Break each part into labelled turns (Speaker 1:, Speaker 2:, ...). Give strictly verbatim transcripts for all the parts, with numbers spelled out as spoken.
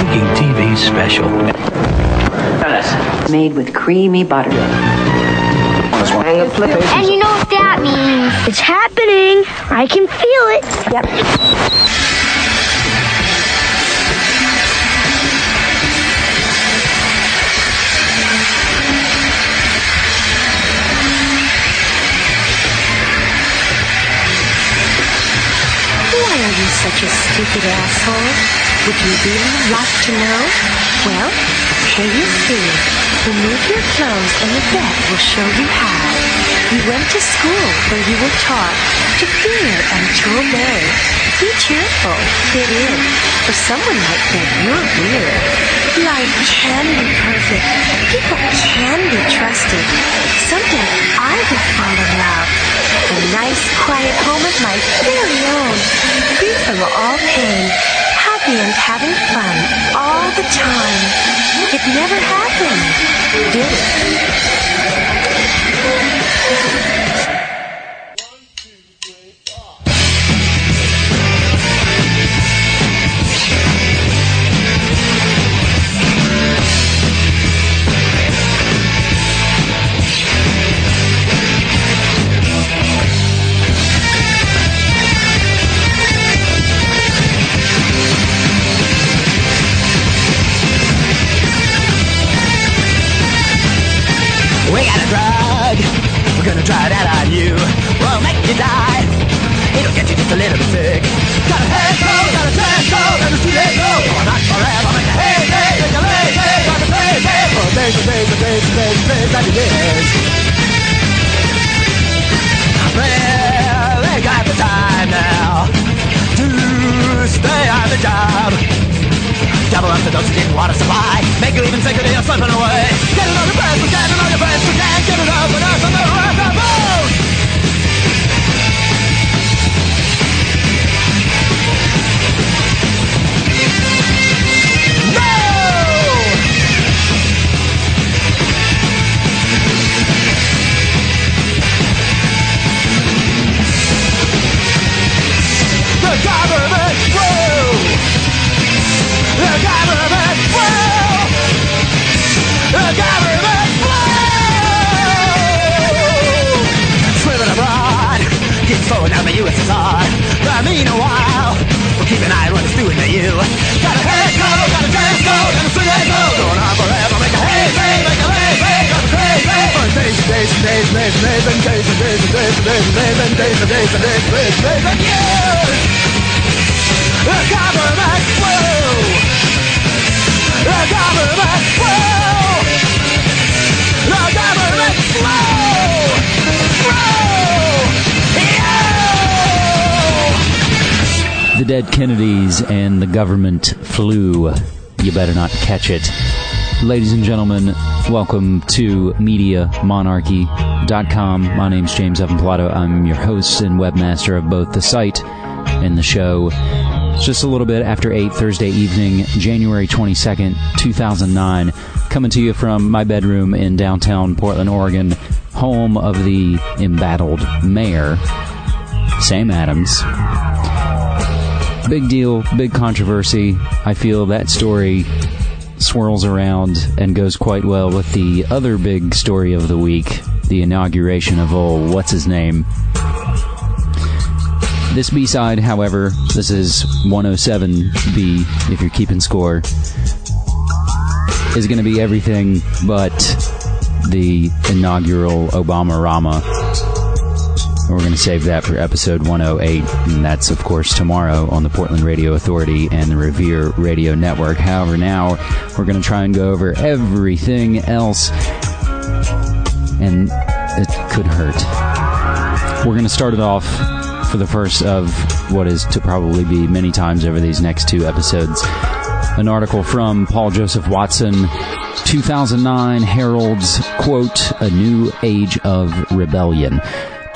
Speaker 1: Making T V special.
Speaker 2: Made with creamy butter.
Speaker 3: And you know what that means? It's happening. I can feel it.
Speaker 2: Yep.
Speaker 4: Why are you such a stupid asshole? Would you really like to know? Well, here you see. Remove your clothes and the vet will show you how. You went to school where you were taught to fear and to obey. Be cheerful, fit in, for someone might think you're weird. Life can be perfect. People can be trusted. Someday I will fall in love. A nice, quiet home of my very own. Free from all pain. Happy and having fun all the time. It never happened, did it?
Speaker 5: We got a drug, we're gonna try that on you. We'll make you die, it'll get you just a little bit sick. Got a head cold, got a chest cold, and a too late go. Oh, not forever, make a hey, hey, make a lay, hey, got a hey, hey, for days and days and days and days and days and years. Well, they got the time now to stay on the job. Double up the dosage in water supply. Make you even sicker than you're slipping away. Get it on your breath, we get it on your breath. We can't get it up with us on the rock and roll. No! The government, whoa! The government will! The government will! Swimming abroad, keep slowing down the U S S R. But meanwhile, we'll keep an eye on what it's doing to you. Got a head cold, got a chest cold, and a swing head cold. Going on forever, make a hey, hey, make a lay, hey, got a crazy, hey. For days and days and days and days and days and days and days and days and days and days and days and days and days and days and days and years. The government will! The government will! The government will!
Speaker 6: The Dead Kennedys and the government flu. You better not catch it. Ladies and gentlemen, welcome to media monarchy dot com. My name's James Evan Pilato. I'm your host and webmaster of both the site and the show. It's just a little bit after eight Thursday evening, January twenty-second, two thousand nine. Coming to you from my bedroom in downtown Portland, Oregon, home of the embattled mayor, Sam Adams. Big deal, big controversy. I feel that story swirls around and goes quite well with the other big story of the week, the inauguration of old what's-his-name. This B-side, however, this is one oh seven B, if you're keeping score, is going to be everything but the inaugural Obama-Rama. We're going to save that for episode one oh eight, and that's, of course, tomorrow on the Portland Radio Authority and the Revere Radio Network. However, now we're going to try and go over everything else, and it could hurt. We're going to start it off for the first of what is to probably be many times over these next two episodes. An article from Paul Joseph Watson, two thousand nine, heralds, quote, a new age of rebellion.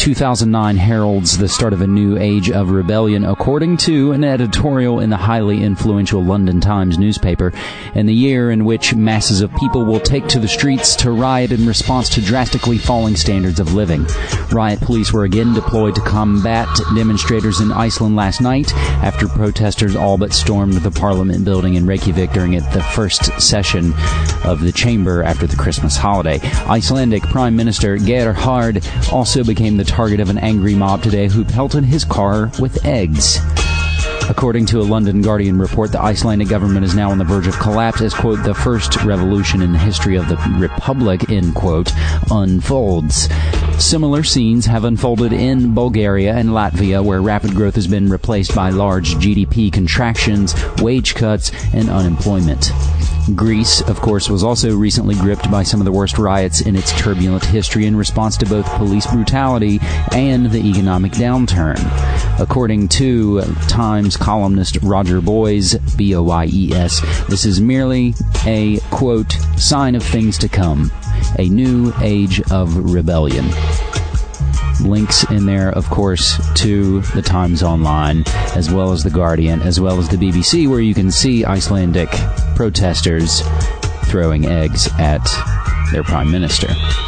Speaker 6: two thousand nine heralds the start of a new age of rebellion, according to an editorial in the highly influential London Times newspaper, and the year in which masses of people will take to the streets to riot in response to drastically falling standards of living. Riot police were again deployed to combat demonstrators in Iceland last night after protesters all but stormed the Parliament building in Reykjavik during it, the first session of the chamber after the Christmas holiday. Icelandic Prime Minister Gerhard also became the target of an angry mob today who pelted his car with eggs. According to a London Guardian report, the Icelandic government is now on the verge of collapse as, quote, the first revolution in the history of the republic, end quote, unfolds. Similar scenes have unfolded in Bulgaria and Latvia, where rapid growth has been replaced by large G D P contractions, wage cuts, and unemployment. Greece, of course, was also recently gripped by some of the worst riots in its turbulent history in response to both police brutality and the economic downturn. According to Times columnist Roger Boyes, B O Y E S, this is merely a, quote, sign of things to come, a new age of rebellion. Links in there, of course, to the Times Online, as well as the Guardian, as well as the B B C, where you can see Icelandic protesters throwing eggs at their prime minister.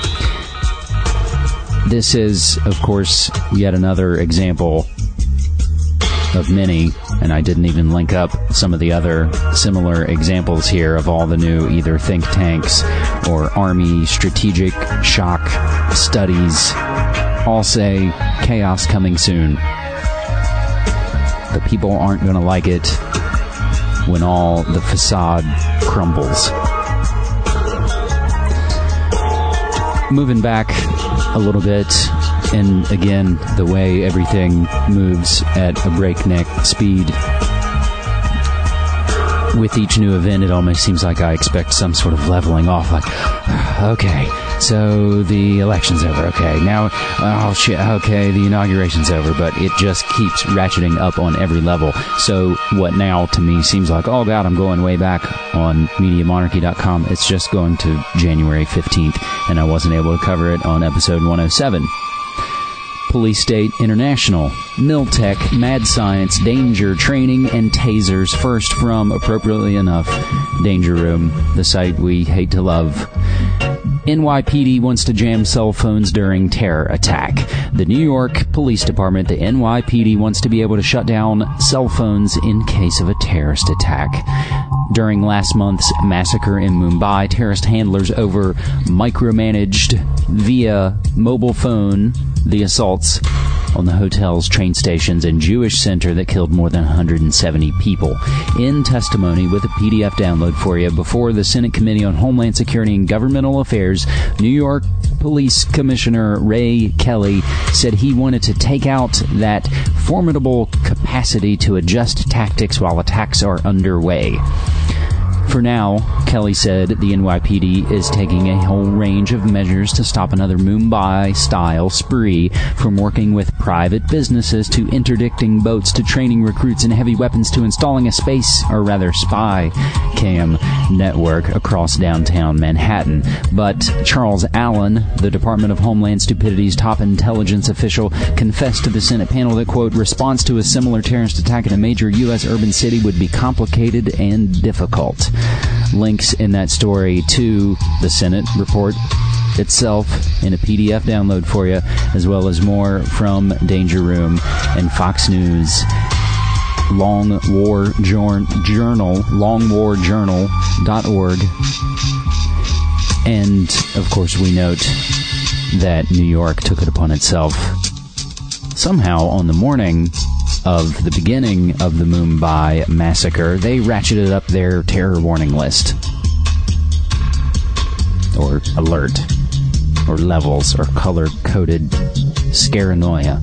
Speaker 6: This is, of course, yet another example of many, and I didn't even link up some of the other similar examples here of all the new either think tanks or Army strategic shock studies all say chaos coming soon. The people aren't going to like it when all the facade crumbles. Moving back a little bit, and again, the way everything moves at a breakneck speed. With each new event, it almost seems like I expect some sort of leveling off. Like, okay, so the election's over. Okay, now, oh shit, okay, the inauguration's over. But it just keeps ratcheting up on every level. So what now to me seems like, oh god, I'm going way back on media monarchy dot com. It's just going to January fifteenth, and I wasn't able to cover it on episode one oh seven. Police State International, Miltech, Mad Science, Danger, Training, and Tasers. First from, appropriately enough, Danger Room, the site we hate to love. N Y P D wants to jam cell phones during terror attack. The New York Police Department, the N Y P D, wants to be able to shut down cell phones in case of a terrorist attack. During last month's massacre in Mumbai, terrorist handlers over micromanaged via mobile phone the assaults on the hotels, train stations, and Jewish center that killed more than one hundred seventy people. In testimony with a P D F download for you before the Senate Committee on Homeland Security and Governmental Affairs, New York Police Commissioner Ray Kelly said he wanted to take out that formidable capacity to adjust tactics while attacks are underway. For now, Kelly said the N Y P D is taking a whole range of measures to stop another Mumbai-style spree, from working with private businesses to interdicting boats to training recruits in heavy weapons to installing a space, or rather spy, cam network across downtown Manhattan. But Charles Allen, the Department of Homeland Stupidity's top intelligence official, confessed to the Senate panel that, quote, response to a similar terrorist attack in a major U S urban city would be complicated and difficult. Links in that story to the Senate report itself in a P D F download for you, as well as more from Danger Room and Fox News. Long War Journal, long war journal dot org. And, of course, we note that New York took it upon itself somehow on the morning of the beginning of the Mumbai massacre. They ratcheted up their terror warning list, or alert, or levels, or color-coded scaranoia.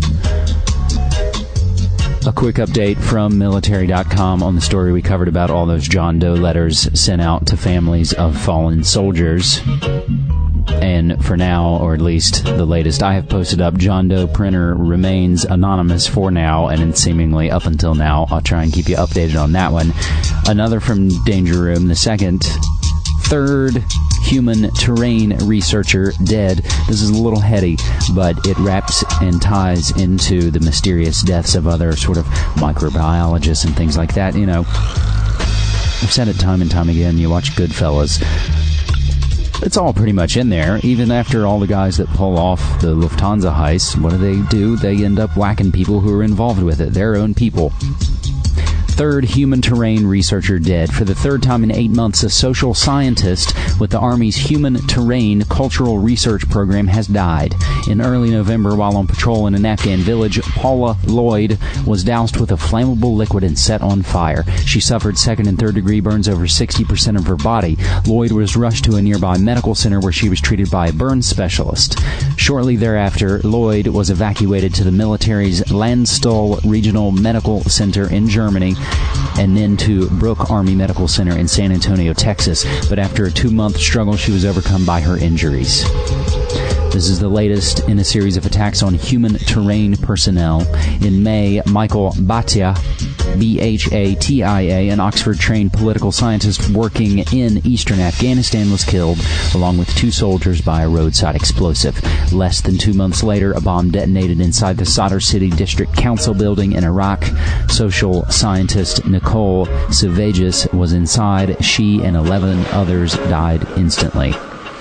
Speaker 6: A quick update from military dot com on the story we covered about all those John Doe letters sent out to families of fallen soldiers. And for now, or at least the latest I have posted up, John Doe printer remains anonymous for now, and seemingly up until now. I'll try and keep you updated on that one. Another from Danger Room, the second, third human terrain researcher dead. This is a little heady, but it wraps and ties into the mysterious deaths of other sort of microbiologists and things like that. You know, I've said it time and time again. You watch Goodfellas. It's all pretty much in there. Even after all the guys that pull off the Lufthansa heist, what do they do? They end up whacking people who are involved with it, their own people. Third human terrain researcher dead. For the third time in eight months, a social scientist with the Army's Human Terrain Cultural Research Program has died. In early November, while on patrol in an Afghan village, Paula Lloyd was doused with a flammable liquid and set on fire. She suffered second and third degree burns over sixty percent of her body. Lloyd was rushed to a nearby medical center where she was treated by a burn specialist. Shortly thereafter, Lloyd was evacuated to the military's Landstuhl Regional Medical Center in Germany, and then to Brooke Army Medical Center in San Antonio, Texas. But after a two-month struggle, she was overcome by her injuries. This is the latest in a series of attacks on human terrain personnel. In May, Michael Bhatia, B H A T I A, an Oxford-trained political scientist working in eastern Afghanistan, was killed, along with two soldiers, by a roadside explosive. Less than two months later, a bomb detonated inside the Sadr City District Council building in Iraq. Social scientist Nicole Savagis was inside. She and eleven others died instantly.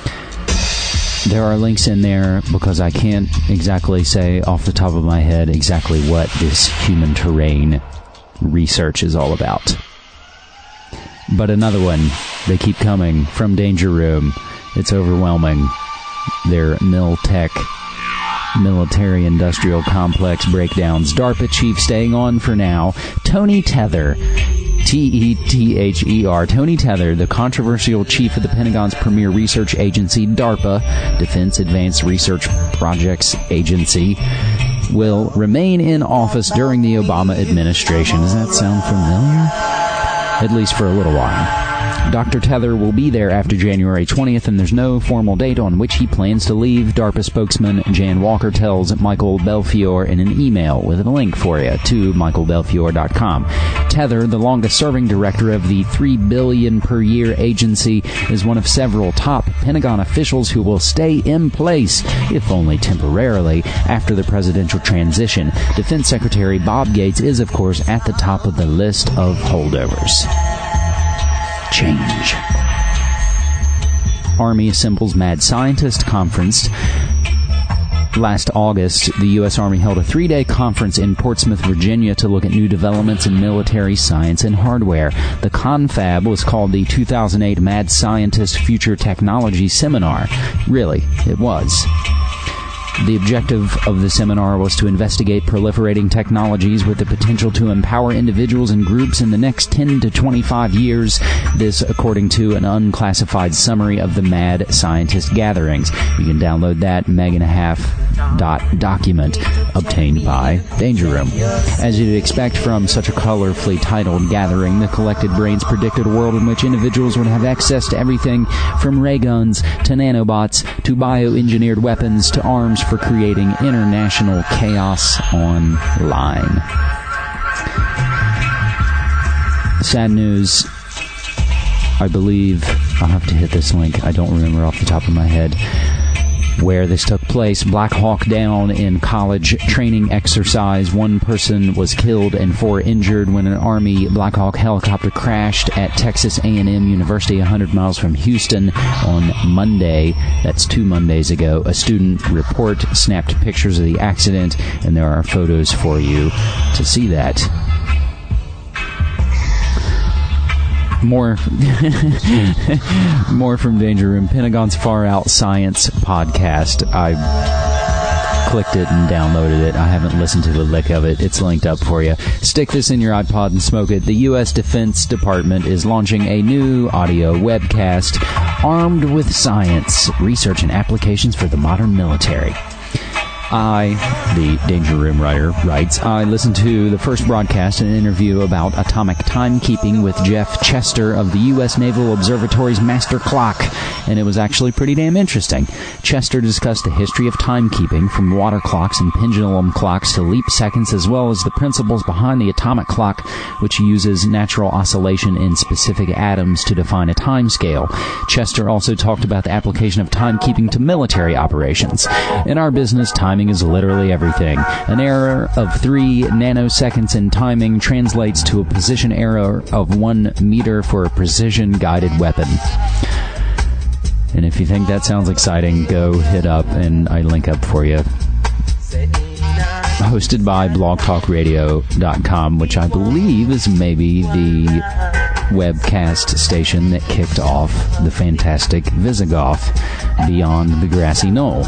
Speaker 6: There are links in there because I can't exactly say off the top of my head exactly what this human terrain research is all about. But another one, they keep coming from Danger Room. It's overwhelming. Their Miltech military-industrial complex breakdowns. DARPA chief staying on for now. Tony Tether. T E T H E R. Tony Tether, the controversial chief of the Pentagon's premier research agency, DARPA, Defense Advanced Research Projects Agency, will remain in office during the Obama administration. Does that sound familiar? At least for a little while. Doctor Tether will be there after January twentieth, and there's no formal date on which he plans to leave. DARPA spokesman Jan Walker tells Michael Belfiore in an email with a link for you to michael belfiore dot com. Tether, the longest-serving director of the three billion dollars per year agency, is one of several top Pentagon officials who will stay in place, if only temporarily, after the presidential transition. Defense Secretary Bob Gates is, of course, at the top of the list of holdovers. Change. Army assembles Mad Scientist Conference. Last August, the U S. Army held a three-day conference in Portsmouth, Virginia, to look at new developments in military science and hardware. The confab was called the two thousand eight Mad Scientist Future Technology Seminar. Really, it was. The objective of the seminar was to investigate proliferating technologies with the potential to empower individuals and groups in the next ten to twenty-five years. This, according to an unclassified summary of the Mad Scientist gatherings. You can download that meg and a half dot document obtained by Danger Room. As you'd expect from such a colorfully titled gathering, the collected brains predicted a world in which individuals would have access to everything from ray guns to nanobots to bioengineered weapons to arms for creating international chaos online. Sad news. I believe I'll have to hit this link. I don't remember off the top of my head where this took place. Black Hawk Down in college training exercise. One person was killed and four injured when an Army Black Hawk helicopter crashed at Texas A and M University, one hundred miles from Houston, on Monday. That's two Mondays ago. A student report snapped pictures of the accident, and there are photos for you to see that. More more from Danger Room. Pentagon's Far Out Science podcast. I clicked it and downloaded it. I haven't listened to the lick of it. It's linked up for you. Stick this in your iPod and smoke it. The U S. Defense Department is launching a new audio webcast, Armed with Science, Research and Applications for the Modern Military. I, the Danger Room writer, writes, I listened to the first broadcast, an interview about atomic timekeeping with Jeff Chester of the U S Naval Observatory's Master Clock, and it was actually pretty damn interesting. Chester discussed the history of timekeeping, from water clocks and pendulum clocks to leap seconds, as well as the principles behind the atomic clock, which uses natural oscillation in specific atoms to define a time scale. Chester also talked about the application of timekeeping to military operations. In our business, timing is literally everything. An error of three nanoseconds in timing translates to a position error of one meter for a precision-guided weapon. And if you think that sounds exciting, go hit up, and I link up for you. Hosted by blog talk radio dot com, which I believe is maybe the webcast station that kicked off the fantastic Visigoth Beyond the Grassy Knoll.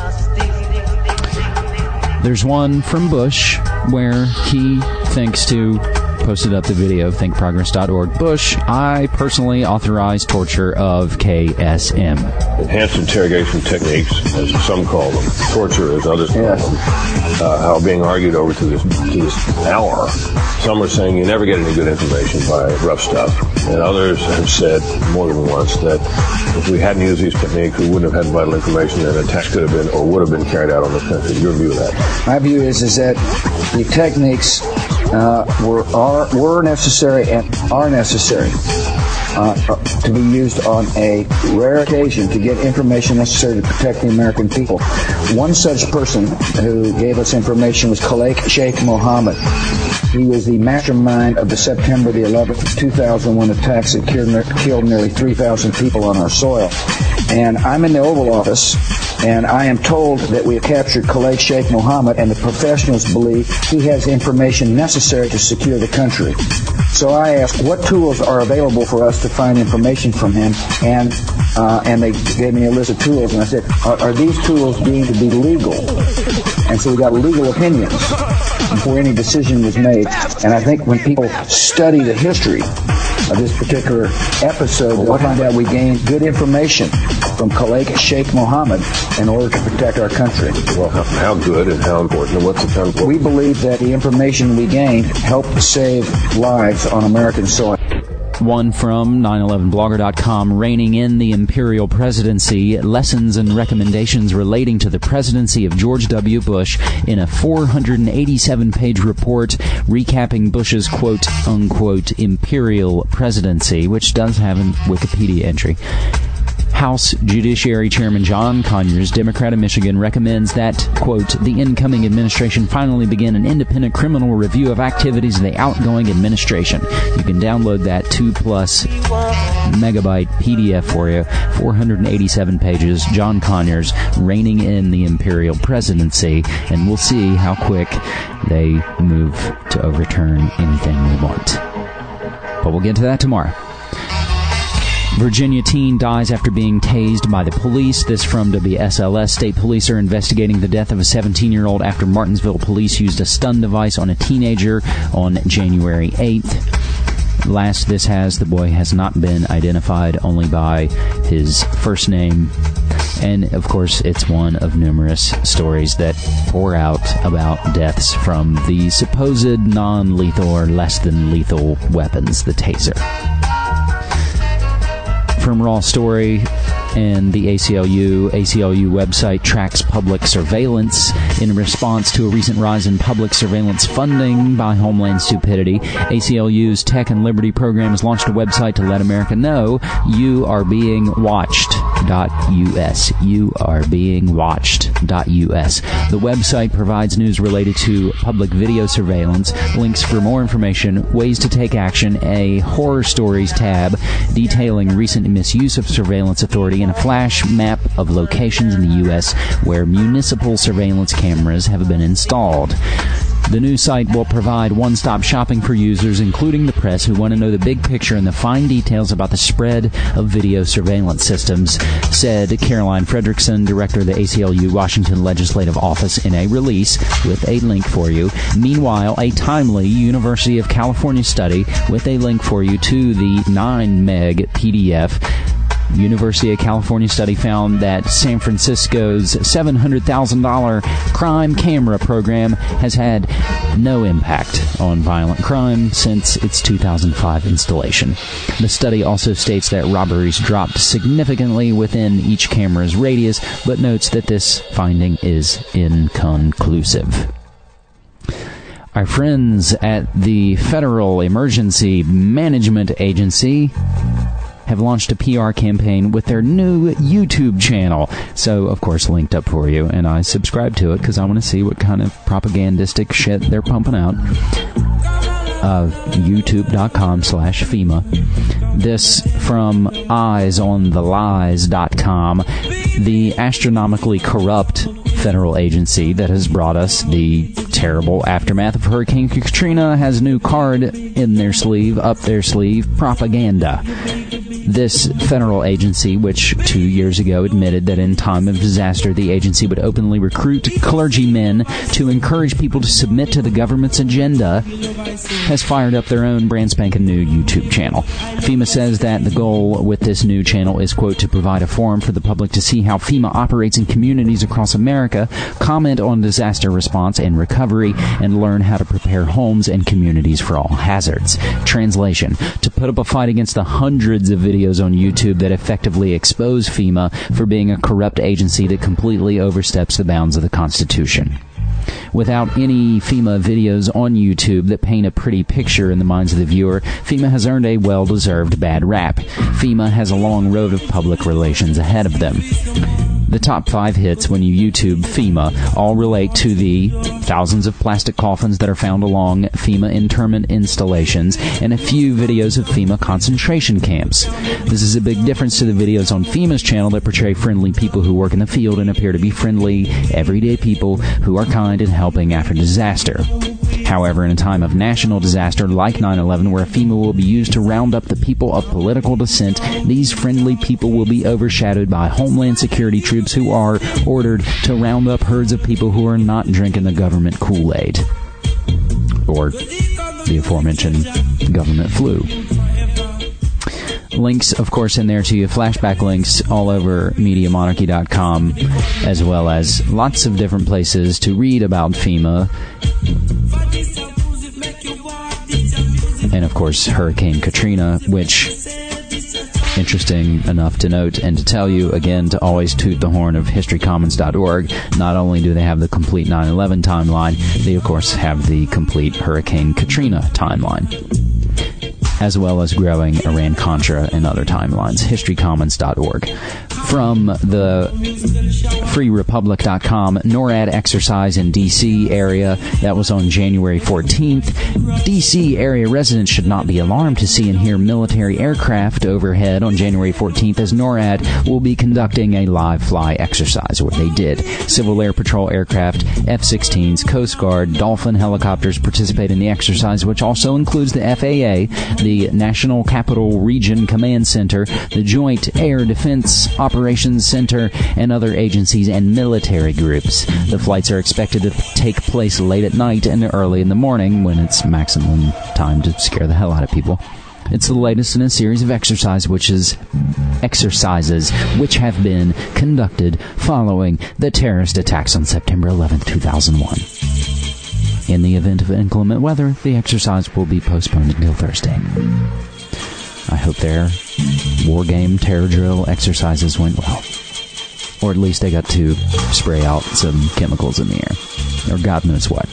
Speaker 6: There's one from Bush where he thinks to posted up the video of think progress dot org. Bush, I personally authorize torture of K S M.
Speaker 1: Enhanced interrogation techniques, as some call them, torture as others call yes. them, uh, how being argued over to this, to this hour. Some are saying you never get any good information by rough stuff, and others have said more than once that if we hadn't used these techniques, we wouldn't have had vital information, and attacks could have been or would have been carried out on this country. Your view of that?
Speaker 2: My view is is that the techniques uh, were are were necessary and are necessary uh, to be used on a rare occasion to get information necessary to protect the American people. One such person who gave us information was Khalek Sheikh Mohammed. He was the mastermind of the September the eleventh, two thousand one attacks that killed, killed nearly three thousand people on our soil. And I'm in the Oval Office, and I am told that we have captured Khalek Sheikh Mohammed, and the professionals believe he has information necessary to secure the country. So I asked what tools are available for us to find information from him, and uh, and they gave me a list of tools, and I said, are, are these tools deemed to be legal? And so we got legal opinions before any decision was made. And I think when people study the history of this particular episode, they'll find out we gained good information from Khalek Sheikh Mohammed in order to protect our country.
Speaker 1: Well, how, how good and how important, and what's the time for?
Speaker 2: We believe that the information we gained helped save lives on American soil.
Speaker 6: One from nine eleven blogger dot com, Reining in the Imperial Presidency, Lessons and Recommendations Relating to the Presidency of George W. Bush, in a four hundred eighty-seven page report recapping Bush's quote-unquote imperial presidency, which does have a Wikipedia entry. House Judiciary Chairman John Conyers, Democrat of Michigan, recommends that, quote, the incoming administration finally begin an independent criminal review of activities of the outgoing administration. You can download that two plus megabyte P D F for you, four hundred eighty-seven pages, John Conyers, reining in the imperial presidency, and we'll see how quick they move to overturn anything we want. But we'll get to that tomorrow. Virginia teen dies after being tased by the police. This from W S L S. State police are investigating the death of a seventeen-year-old after Martinsville police used a stun device on a teenager on January eighth. Last this has, the boy has not been identified, only by his first name. And, of course, it's one of numerous stories that pour out about deaths from the supposed non-lethal or less than lethal weapons, the taser. From Raw Story and the A C L U, A C L U website tracks public surveillance in response to a recent rise in public surveillance funding by Homeland stupidity. A C L U's Tech and Liberty program has launched a website to let America know you are being watched. .us. You are being watched. .us. The website provides news related to public video surveillance, links for more information, ways to take action, a horror stories tab detailing recent misuse of surveillance authority, and a flash map of locations in the U S where municipal surveillance cameras have been installed. The new site will provide one-stop shopping for users, including the press, who want to know the big picture and the fine details about the spread of video surveillance systems, said Caroline Fredrickson, director of the A C L U Washington Legislative Office, in a release with a link for you. Meanwhile, a timely University of California study with a link for you to the nine meg P D F University of California study found that San Francisco's seven hundred thousand dollars crime camera program has had no impact on violent crime since its two thousand five installation. The study also states that robberies dropped significantly within each camera's radius, but notes that this finding is inconclusive. Our friends at the Federal Emergency Management Agency have launched a P R campaign with their new YouTube channel. So, of course, linked up for you, and I subscribe to it because I want to see what kind of propagandistic shit they're pumping out. Uh, YouTube.com slash FEMA. This from eyes on the lies dot com, the astronomically corrupt federal agency that has brought us the terrible aftermath of Hurricane Katrina has a new card in their sleeve, up their sleeve, propaganda. This federal agency, which two years ago admitted that in time of disaster the agency would openly recruit clergymen to encourage people to submit to the government's agenda, has fired up their own brand spanking new YouTube channel. FEMA says that the goal with this new channel is, quote, to provide a forum for the public to see how FEMA operates in communities across America, comment on disaster response and recovery, and learn how to prepare homes and communities for all hazards. Translation: to put up a fight against the hundreds of videos on YouTube that effectively expose FEMA for being a corrupt agency that completely oversteps the bounds of the Constitution. Without any FEMA videos on YouTube that paint a pretty picture in the minds of the viewer, FEMA has earned a well-deserved bad rap. FEMA has a long road of public relations ahead of them. The top five hits when you YouTube FEMA all relate to the thousands of plastic coffins that are found along FEMA internment installations and a few videos of FEMA concentration camps. This is a big difference to the videos on FEMA's channel that portray friendly people who work in the field and appear to be friendly, everyday people who are kind and helping after disaster. However, in a time of national disaster like nine eleven, where FEMA will be used to round up the people of political dissent, these friendly people will be overshadowed by Homeland Security troops who are ordered to round up herds of people who are not drinking the government Kool-Aid. Or the aforementioned government flu. Links, of course, in there to you, flashback links all over Media Monarchy dot com, as well as lots of different places to read about FEMA. And, of course, Hurricane Katrina, which, interesting enough to note and to tell you, again, to always toot the horn of history commons dot org. Not only do they have the complete nine eleven timeline, they, of course, have the complete Hurricane Katrina timeline, as well as growing Iran-Contra and other timelines. history commons dot org. From the free republic dot com, NORAD exercise in D C area. That was on January fourteenth. D C area residents should not be alarmed to see and hear military aircraft overhead on January fourteenth, as NORAD will be conducting a live fly exercise, or they did. Civil Air Patrol aircraft, F sixteens, Coast Guard, Dolphin helicopters participate in the exercise, which also includes the F A A, the National Capital Region Command Center, the Joint Air Defense Operations Center, and other agencies and military groups. The flights are expected to take place late at night and early in the morning, when it's maximum time to scare the hell out of people. It's the latest in a series of exercise which is exercises which have been conducted following the terrorist attacks on September eleventh, two thousand one. In the event of inclement weather, the exercise will be postponed until Thursday. I hope their war game terror drill exercises went well. Or at least they got to spray out some chemicals in the air. Or God knows what.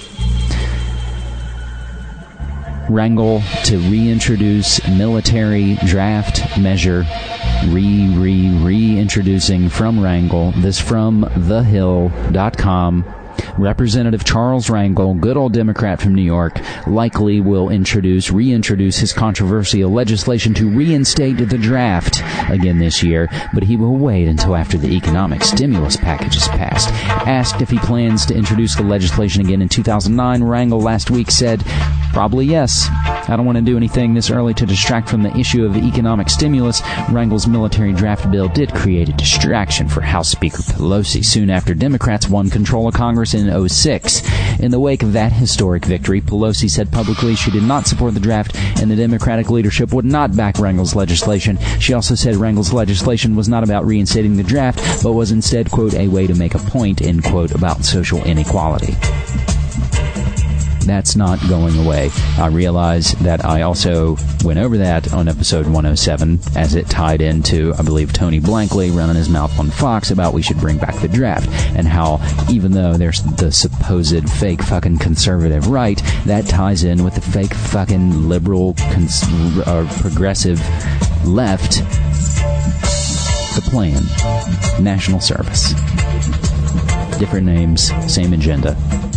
Speaker 6: Wrangle to reintroduce military draft measure. Re, re, reintroducing from Wrangle. This from the hill dot com. Representative Charles Rangel, good old Democrat from New York, likely will introduce, reintroduce his controversial legislation to reinstate the draft again this year, but he will wait until after the economic stimulus package is passed. Asked if he plans to introduce the legislation again in two thousand nine, Rangel last week said, probably yes. I don't want to do anything this early to distract from the issue of economic stimulus. Rangel's military draft bill did create a distraction for House Speaker Pelosi soon after Democrats won control of Congress in oh six. In the wake of that historic victory, Pelosi said publicly she did not support the draft and the Democratic leadership would not back Rangel's legislation. She also said Rangel's legislation was not about reinstating the draft, but was instead, quote, a way to make a point, end quote, about social inequality. That's not going away. I realize that I also went over that on episode one oh seven as it tied into, I believe, Tony Blankley running his mouth on Fox about we should bring back the draft, and how even though there's the supposed fake fucking conservative right, that ties in with the fake fucking liberal cons- uh, progressive left. The plan. National service. Different names, same agenda.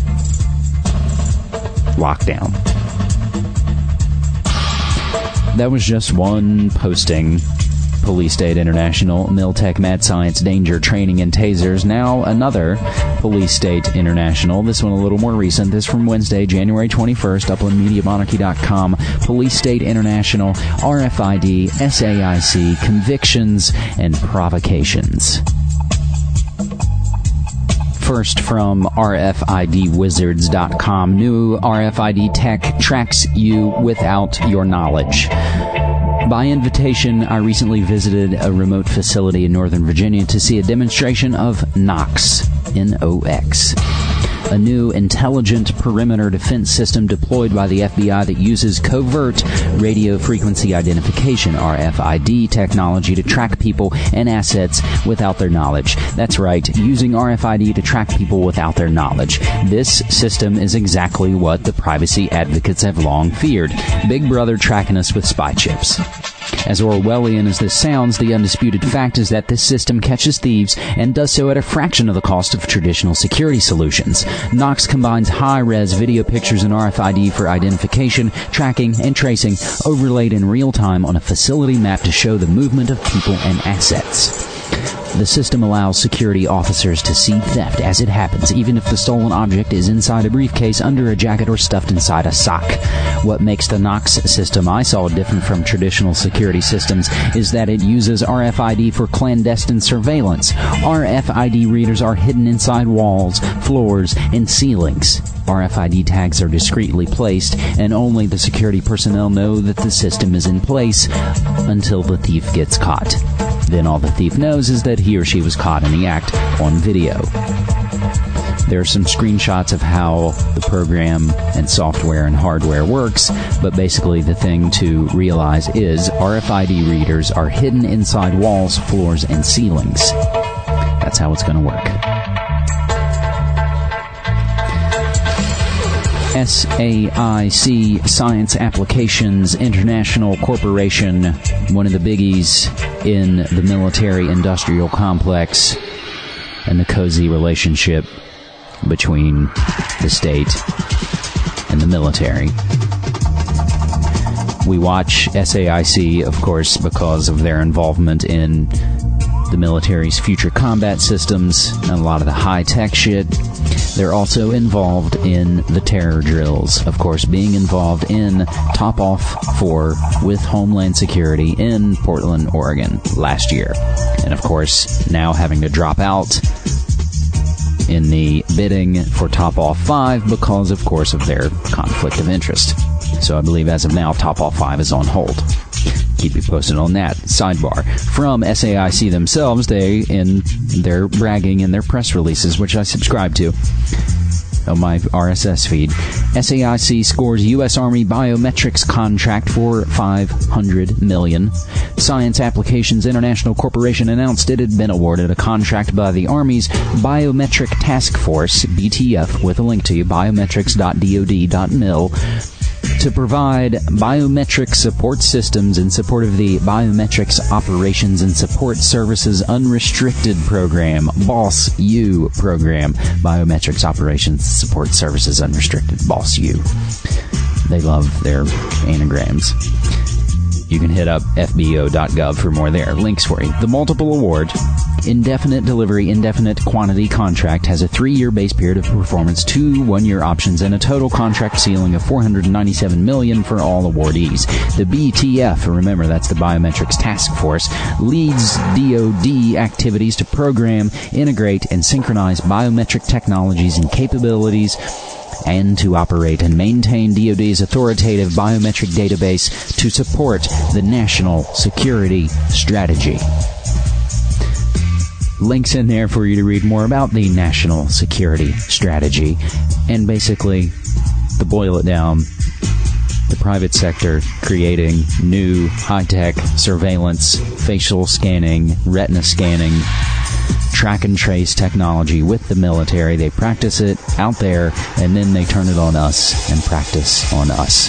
Speaker 6: Lockdown. That was just one posting. Police State International, Miltech Mad Science, Danger, Training, and Tasers. Now another Police State International. This one a little more recent. This from Wednesday, January twenty-first, up on Media Monarchy dot com. Police State International, R F I D, S A I C, Convictions and Provocations. First from R F I D wizards dot com. New R F I D tech tracks you without your knowledge. By invitation, I recently visited a remote facility in Northern Virginia to see a demonstration of Nox, N O X. A new intelligent perimeter defense system deployed by the F B I that uses covert radio frequency identification, R F I D, technology to track people and assets without their knowledge. That's right, using R F I D to track people without their knowledge. This system is exactly what the privacy advocates have long feared. Big Brother tracking us with spy chips. As Orwellian as this sounds, the undisputed fact is that this system catches thieves and does so at a fraction of the cost of traditional security solutions. Nox combines high-res video pictures and R F I D for identification, tracking, and tracing, overlaid in real time on a facility map to show the movement of people and assets. The system allows security officers to see theft as it happens, even if the stolen object is inside a briefcase, under a jacket, or stuffed inside a sock. What makes the Nox system I saw different from traditional security systems is that it uses R F I D for clandestine surveillance. R F I D readers are hidden inside walls, floors, and ceilings. R F I D tags are discreetly placed, and only the security personnel know that the system is in place until the thief gets caught. Then all the thief knows is that he or she was caught in the act on video. There are some screenshots of how the program and software and hardware works, but basically the thing to realize is R F I D readers are hidden inside walls, floors, and ceilings. That's how it's going to work. S A I C, Science Applications International Corporation, one of the biggies in the military-industrial complex and the cozy relationship between the state and the military. We watch S A I C, of course, because of their involvement in the military's future combat systems and a lot of the high-tech shit. They're also involved in the terror drills, of course, being involved in Top Off four with Homeland Security in Portland, Oregon last year. And, of course, now having to drop out in the bidding for Top Off five because, of course, of their conflict of interest. So I believe as of now, Top Off five is on hold. Keep you posted on that. Sidebar. From S A I C themselves, they, in their bragging in their press releases, which I subscribe to on my R S S feed, S A I C scores U S Army biometrics contract for five hundred million dollars. Science Applications International Corporation announced it had been awarded a contract by the Army's Biometric Task Force, B T F, with a link to biometrics dot dod dot mil, to provide biometric support systems in support of the Biometrics Operations and Support Services Unrestricted Program, BOSS-U program. Biometrics Operations Support Services Unrestricted, BOSS-U. They love their anagrams. you can hit up F B O dot gov for more there. Links for you. The multiple award, indefinite delivery, indefinite quantity contract has a three-year base period of performance, two one-year options, and a total contract ceiling of four hundred ninety-seven million dollars for all awardees. The B T F, remember that's the Biometrics Task Force, leads D O D activities to program, integrate, and synchronize biometric technologies and capabilities, and to operate and maintain D O D's authoritative biometric database to support the national security strategy. Links in there for you to read more about the national security strategy. And basically, to boil it down, the private sector creating new high-tech surveillance, facial scanning, retina scanning, track and trace technology with the military. They practice it out there, and then they turn it on us and practice on us.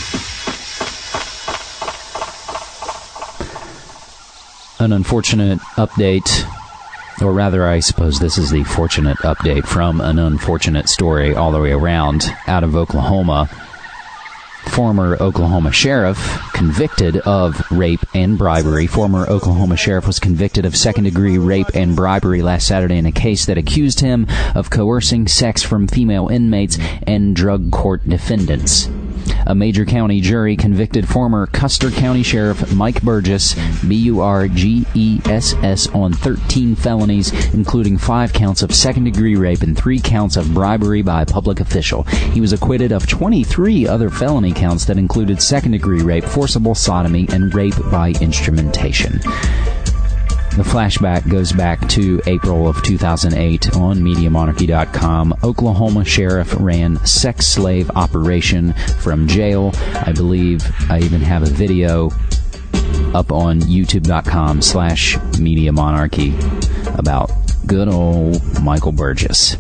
Speaker 6: An unfortunate update, or rather, I suppose this is the fortunate update from an unfortunate story all the way around out of Oklahoma. Former Oklahoma sheriff convicted of rape and bribery. Former Oklahoma sheriff was convicted of second-degree rape and bribery last Saturday in a case that accused him of coercing sex from female inmates and drug court defendants. A Major County jury convicted former Custer County Sheriff Mike Burgess, B U R G E S S, on thirteen felonies, including five counts of second-degree rape and three counts of bribery by a public official. He was acquitted of twenty-three other felony counts that included second-degree rape, forcible sodomy, and rape by instrumentation. The flashback goes back to April of two thousand eight on Media Monarchy dot com. Oklahoma sheriff ran sex slave operation from jail. I believe I even have a video up on YouTube dot com slash Media Monarchy about good old Michael Burgess.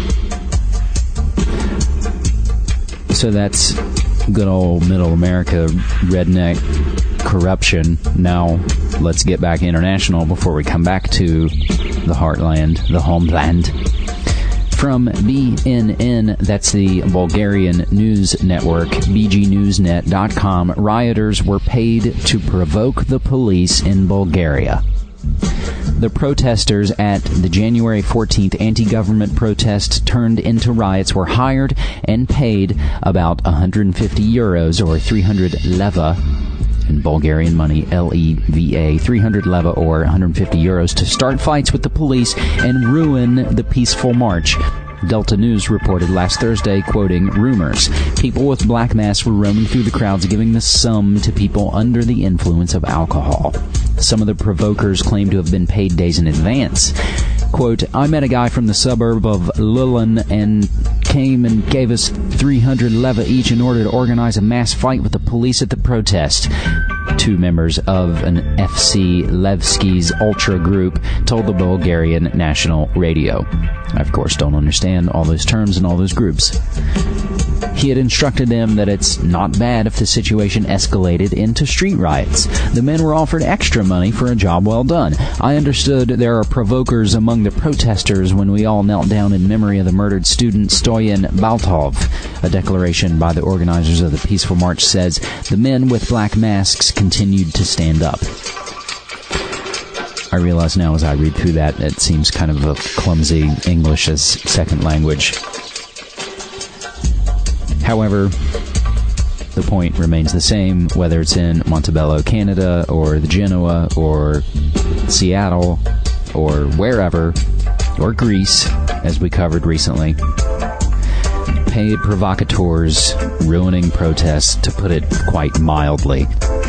Speaker 6: So that's good old middle America redneck corruption. Now let's get back international before we come back to the heartland, the homeland. From B N N, that's the Bulgarian news network, B G newsnet dot com, rioters were paid to provoke the police in Bulgaria. The protesters at the January fourteenth anti-government protest turned into riots were hired and paid about one hundred fifty euros or three hundred leva in Bulgarian money, L E V A, three hundred leva or one hundred fifty euros, to start fights with the police and ruin the peaceful march. Delta News reported last Thursday, quoting rumors. People with black masks were roaming through the crowds, giving the sum to people under the influence of alcohol. Some of the provokers claim to have been paid days in advance. Quote, I met a guy from the suburb of Lullin and came and gave us three hundred leva each in order to organize a mass fight with the police at the protest. Two members of an F C Levski's Ultra group told the Bulgarian national radio. I, of course, don't understand all those terms and all those groups. He had instructed them that it's not bad if the situation escalated into street riots. The men were offered extra money for a job well done. I understood there are provokers among the protesters when we all knelt down in memory of the murdered student Stoyan Baltov. A declaration by the organizers of the peaceful march says the men with black masks continued to stand up. I realize now as I read through that, it seems kind of a clumsy English as second language. However, the point remains the same, whether it's in Montebello, Canada, or the Genoa, or Seattle, or wherever, or Greece, as we covered recently. Paid provocateurs ruining protests, to put it quite mildly.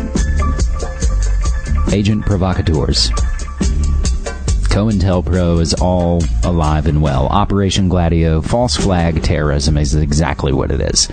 Speaker 6: Agent provocateurs. COINTELPRO is all alive and well. Operation Gladio, false flag terrorism is exactly what it is.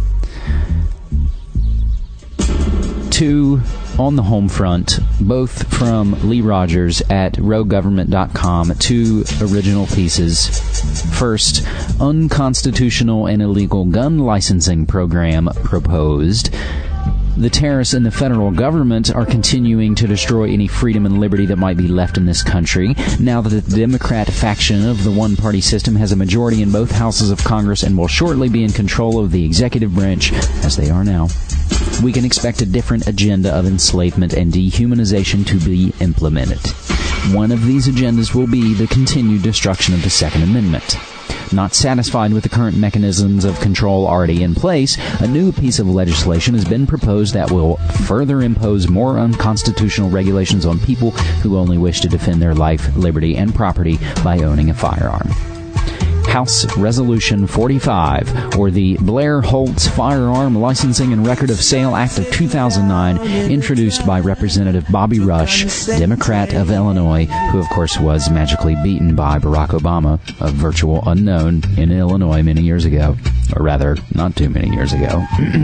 Speaker 6: Two on the home front, both from Lee Rogers at rogue government dot com, two original pieces. First, unconstitutional and illegal gun licensing program proposed. The terrorists in the federal government are continuing to destroy any freedom and liberty that might be left in this country. Now that the Democrat faction of the one-party system has a majority in both houses of Congress and will shortly be in control of the executive branch, as they are now, we can expect a different agenda of enslavement and dehumanization to be implemented. One of these agendas will be the continued destruction of the Second Amendment. Not satisfied with the current mechanisms of control already in place, a new piece of legislation has been proposed that will further impose more unconstitutional regulations on people who only wish to defend their life, liberty, and property by owning a firearm. House Resolution forty-five, or the Blair-Holtz Firearm Licensing and Record of Sale Act of two thousand nine, introduced by Representative Bobby Rush, Democrat of Illinois, who of course was magically beaten by Barack Obama, a virtual unknown in Illinois many years ago, or rather, not too many years ago.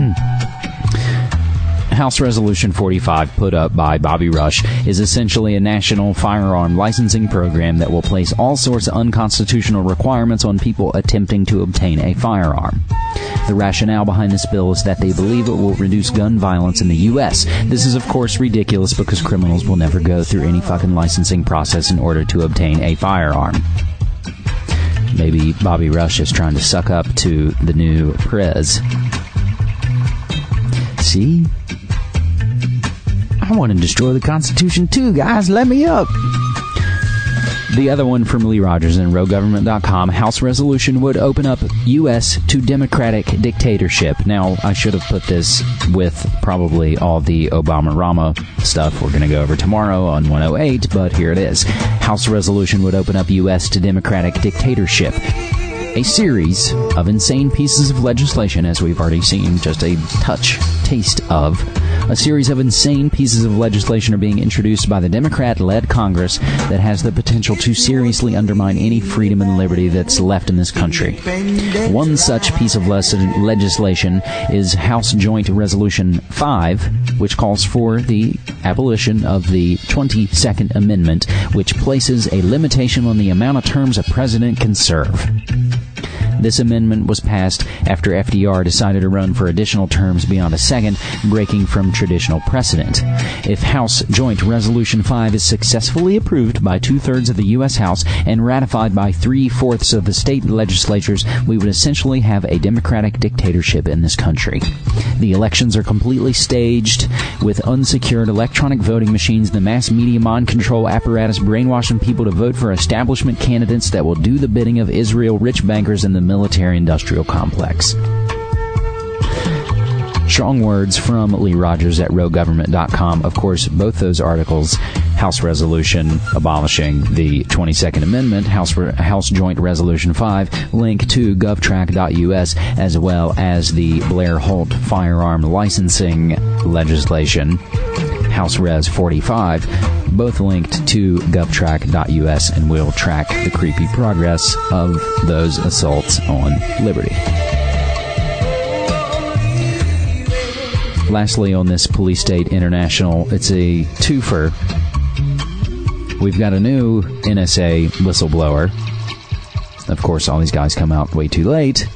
Speaker 6: House Resolution forty-five, put up by Bobby Rush, is essentially a national firearm licensing program that will place all sorts of unconstitutional requirements on people attempting to obtain a firearm. The rationale behind this bill is that they believe it will reduce gun violence in the U S. This is, of course, ridiculous because criminals will never go through any fucking licensing process in order to obtain a firearm. Maybe Bobby Rush is trying to suck up to the new Prez. See? I want to destroy the Constitution too, guys. Let me up. The other one from Lee Rogers and Rogue Government dot com, House Resolution would open up U S to democratic dictatorship. Now, I should have put this with probably all the Obama-Rama stuff we're going to go over tomorrow on one oh eight, but here it is. House Resolution would open up U S to democratic dictatorship. A series of insane pieces of legislation, as we've already seen just a touch, taste of. A series of insane pieces of legislation are being introduced by the Democrat-led Congress that has the potential to seriously undermine any freedom and liberty that's left in this country. One such piece of les- legislation is House Joint Resolution five, which calls for the abolition of the twenty-second Amendment, which places a limitation on the amount of terms a president can serve. This amendment was passed after F D R decided to run for additional terms beyond a second, breaking from traditional precedent. If House Joint Resolution five is successfully approved by two-thirds of the U S House and ratified by three-fourths of the state legislatures, we would essentially have a democratic dictatorship in this country. The elections are completely staged, with unsecured electronic voting machines, the mass media mind control apparatus brainwashing people to vote for establishment candidates that will do the bidding of Israel rich bankers and the military-industrial complex. Strong words from Lee Rogers at Rogue Government dot com. Of course, both those articles, House Resolution abolishing the twenty-second Amendment, House, Re- House Joint Resolution five, link to govtrack dot U S, as well as the Blair-Holt firearm licensing legislation, House Res forty-five, both linked to govtrack dot U S, and will track the creepy progress of those assaults on liberty. Lastly, on this Police State International, it's a twofer. We've got a new N S A whistleblower. Of course, all these guys come out way too late.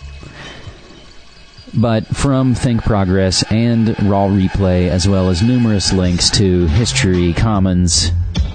Speaker 6: But from Think Progress and Raw Replay, as well as numerous links to History Commons,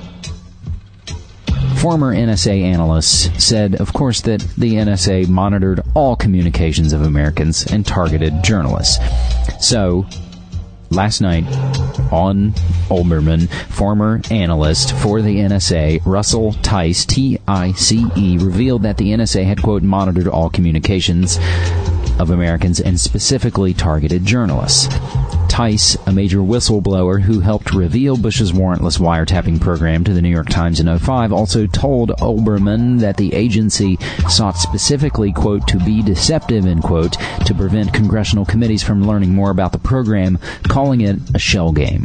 Speaker 6: former N S A analysts said, of course, that the N S A monitored all communications of Americans and targeted journalists. So, last night, on Olbermann, former analyst for the N S A, Russell Tice, T I C E, revealed that the N S A had, quote, monitored all communications of Americans and specifically targeted journalists. Tice, a major whistleblower who helped reveal Bush's warrantless wiretapping program to the New York Times in oh five, also told Olbermann that the agency sought specifically, quote, to be deceptive, end quote, to prevent congressional committees from learning more about the program, calling it a shell game.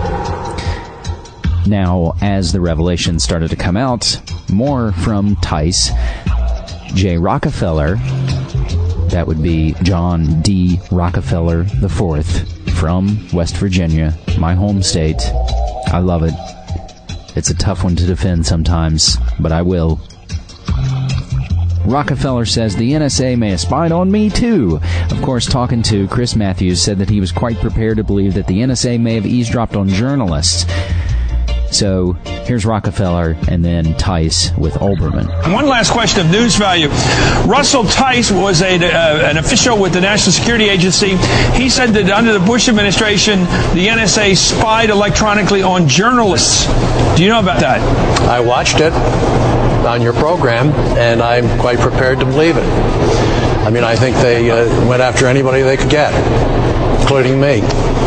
Speaker 6: Now, as the revelations started to come out, more from Tice, J. Rockefeller, that would be John D. Rockefeller the fourth, from West Virginia, my home state. I love it. It's a tough one to defend sometimes, but I will. Rockefeller says the N S A may have spied on me too. Of course, talking to Chris Matthews, said that he was quite prepared to believe that the N S A may have eavesdropped on journalists. So, Here's Rockefeller and then Tice with Olbermann.
Speaker 7: One last question of news value. Russell Tice was a, uh, an official with the National Security Agency. He said that under the Bush administration, the N S A spied electronically on journalists. Do you know about that?
Speaker 8: I watched it on your program, and I'm quite prepared to believe it. I mean, I think they uh, went after anybody they could get, including me.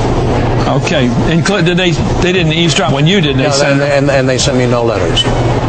Speaker 7: Okay. And did they, they didn't eavesdrop when you did, they,
Speaker 8: no,
Speaker 7: Senator?
Speaker 8: And, and they sent me no letters.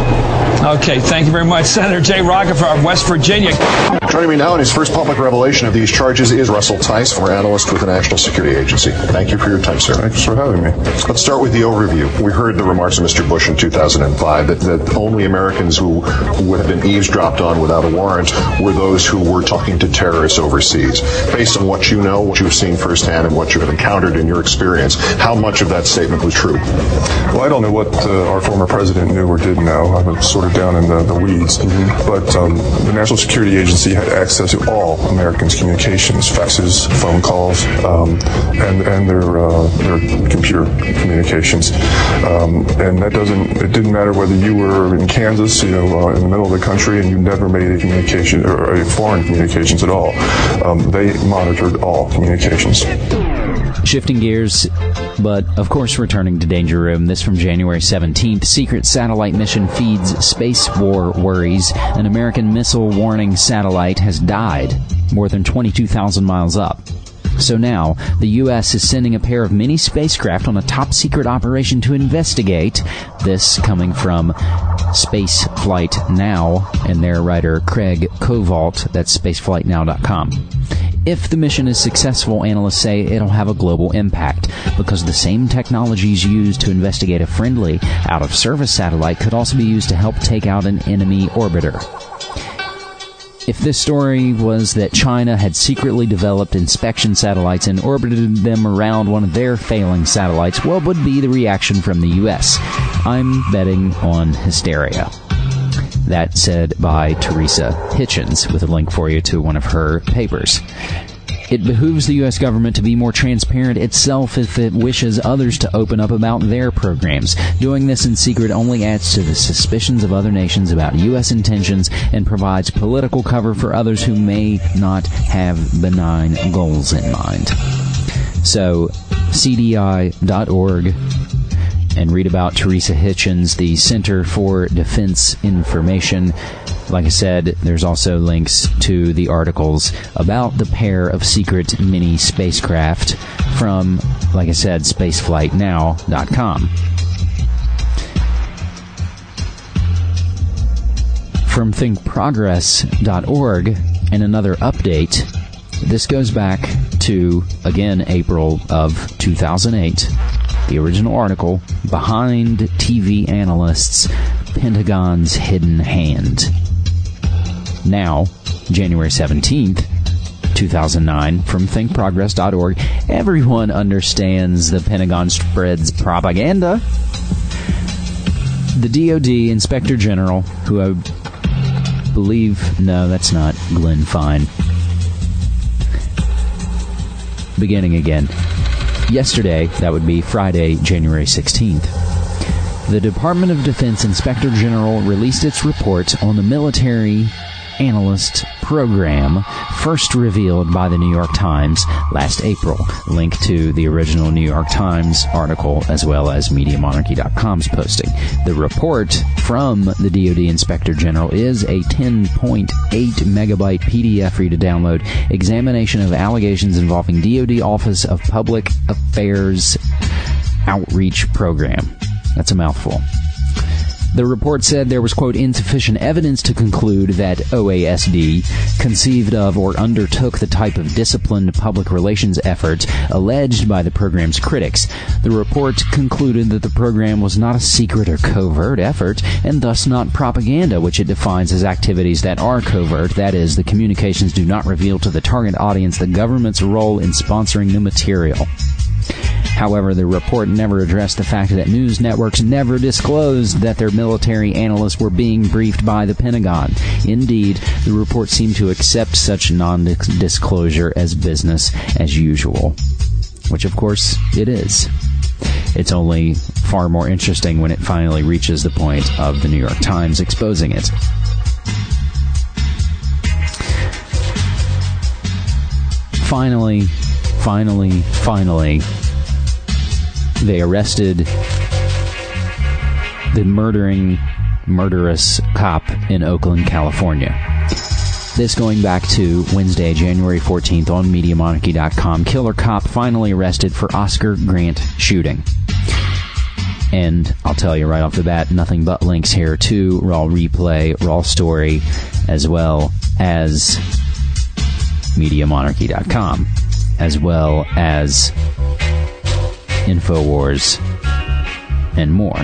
Speaker 7: Okay, thank you very much. Senator Jay Rockefeller of West Virginia.
Speaker 9: Joining me now in his first public revelation of these charges is Russell Tice, former analyst with the National Security Agency. Thank you for your time, sir.
Speaker 10: Thanks for having me.
Speaker 9: Let's start with the overview. We heard the remarks of Mister Bush in two thousand five that, that only Americans who would have been eavesdropped on without a warrant were those who were talking to terrorists overseas. Based on what you know, what you've seen firsthand, and what you have encountered in your experience, how much of that statement was true?
Speaker 10: Well, I don't know what uh, our former president knew or didn't know. I'm sort of down in the, the weeds. Mm-hmm. But um, the National Security Agency had access to all Americans' communications, faxes, phone calls, um, and and their uh, their computer communications. Um, and that doesn't. It didn't matter whether you were in Kansas, you know, uh, in the middle of the country, and you never made a communication or a foreign communications at all. Um, they monitored all communications.
Speaker 6: Shifting gears, but of course returning to Danger Room. This from January seventeenth. Secret satellite mission feeds space war worries. An American missile warning satellite has died more than twenty-two thousand miles up. So now, the U S is sending a pair of mini spacecraft on a top-secret operation to investigate. This coming from Space Flight Now and their writer Craig Kowalt. That's spaceflight now dot com. If the mission is successful, analysts say it'll have a global impact because the same technologies used to investigate a friendly out-of-service satellite could also be used to help take out an enemy orbiter. If this story was that China had secretly developed inspection satellites and orbited them around one of their failing satellites, what would be the reaction from the U S? I'm betting on hysteria. That said by Teresa Hitchens, with a link for you to one of her papers. It behooves the U S government to be more transparent itself if it wishes others to open up about their programs. Doing this in secret only adds to the suspicions of other nations about U S intentions and provides political cover for others who may not have benign goals in mind. So, C D I dot org. And read about Teresa Hitchens, the Center for Defense Information. Like I said, there's also links to the articles about the pair of secret mini spacecraft from, like I said, spaceflight now dot com. From think progress dot org, and another update. This goes back to, again, April of two thousand eight. The original article, Behind T V Analysts, Pentagon's Hidden Hand. Now, January seventeenth, two thousand nine, from think progress dot org, everyone understands the Pentagon spreads propaganda. The D O D Inspector General, who I believe, no, that's not Glenn Fine. Beginning again. Yesterday, that would be Friday, January sixteenth, the Department of Defense Inspector General released its report on the military analyst program, first revealed by the New York Times last April. Link to the original New York Times article as well as Media Monarchy dot com's posting. The report from the D O D Inspector General is a ten point eight megabyte P D F for you to download. Examination of allegations involving D O D Office of Public Affairs Outreach Program. That's a mouthful. The report said there was, quote, insufficient evidence to conclude that O A S D conceived of or undertook the type of disciplined public relations efforts alleged by the program's critics. The report concluded that the program was not a secret or covert effort, and thus not propaganda, which it defines as activities that are covert. That is, the communications do not reveal to the target audience the government's role in sponsoring the material. However, the report never addressed the fact that news networks never disclosed that their military analysts were being briefed by the Pentagon. Indeed, the report seemed to accept such non-disclosure as business as usual, which of course it is. It's only far more interesting when it finally reaches the point of the New York Times exposing it. Finally, finally, finally, they arrested the murdering, murderous cop in Oakland, California. This going back to Wednesday, January fourteenth on Media Monarchy dot com. Killer cop finally arrested for Oscar Grant shooting. And I'll tell you right off the bat, nothing but links here to Raw Replay, Raw Story, as well as Media Monarchy dot com, as well as InfoWars, and more.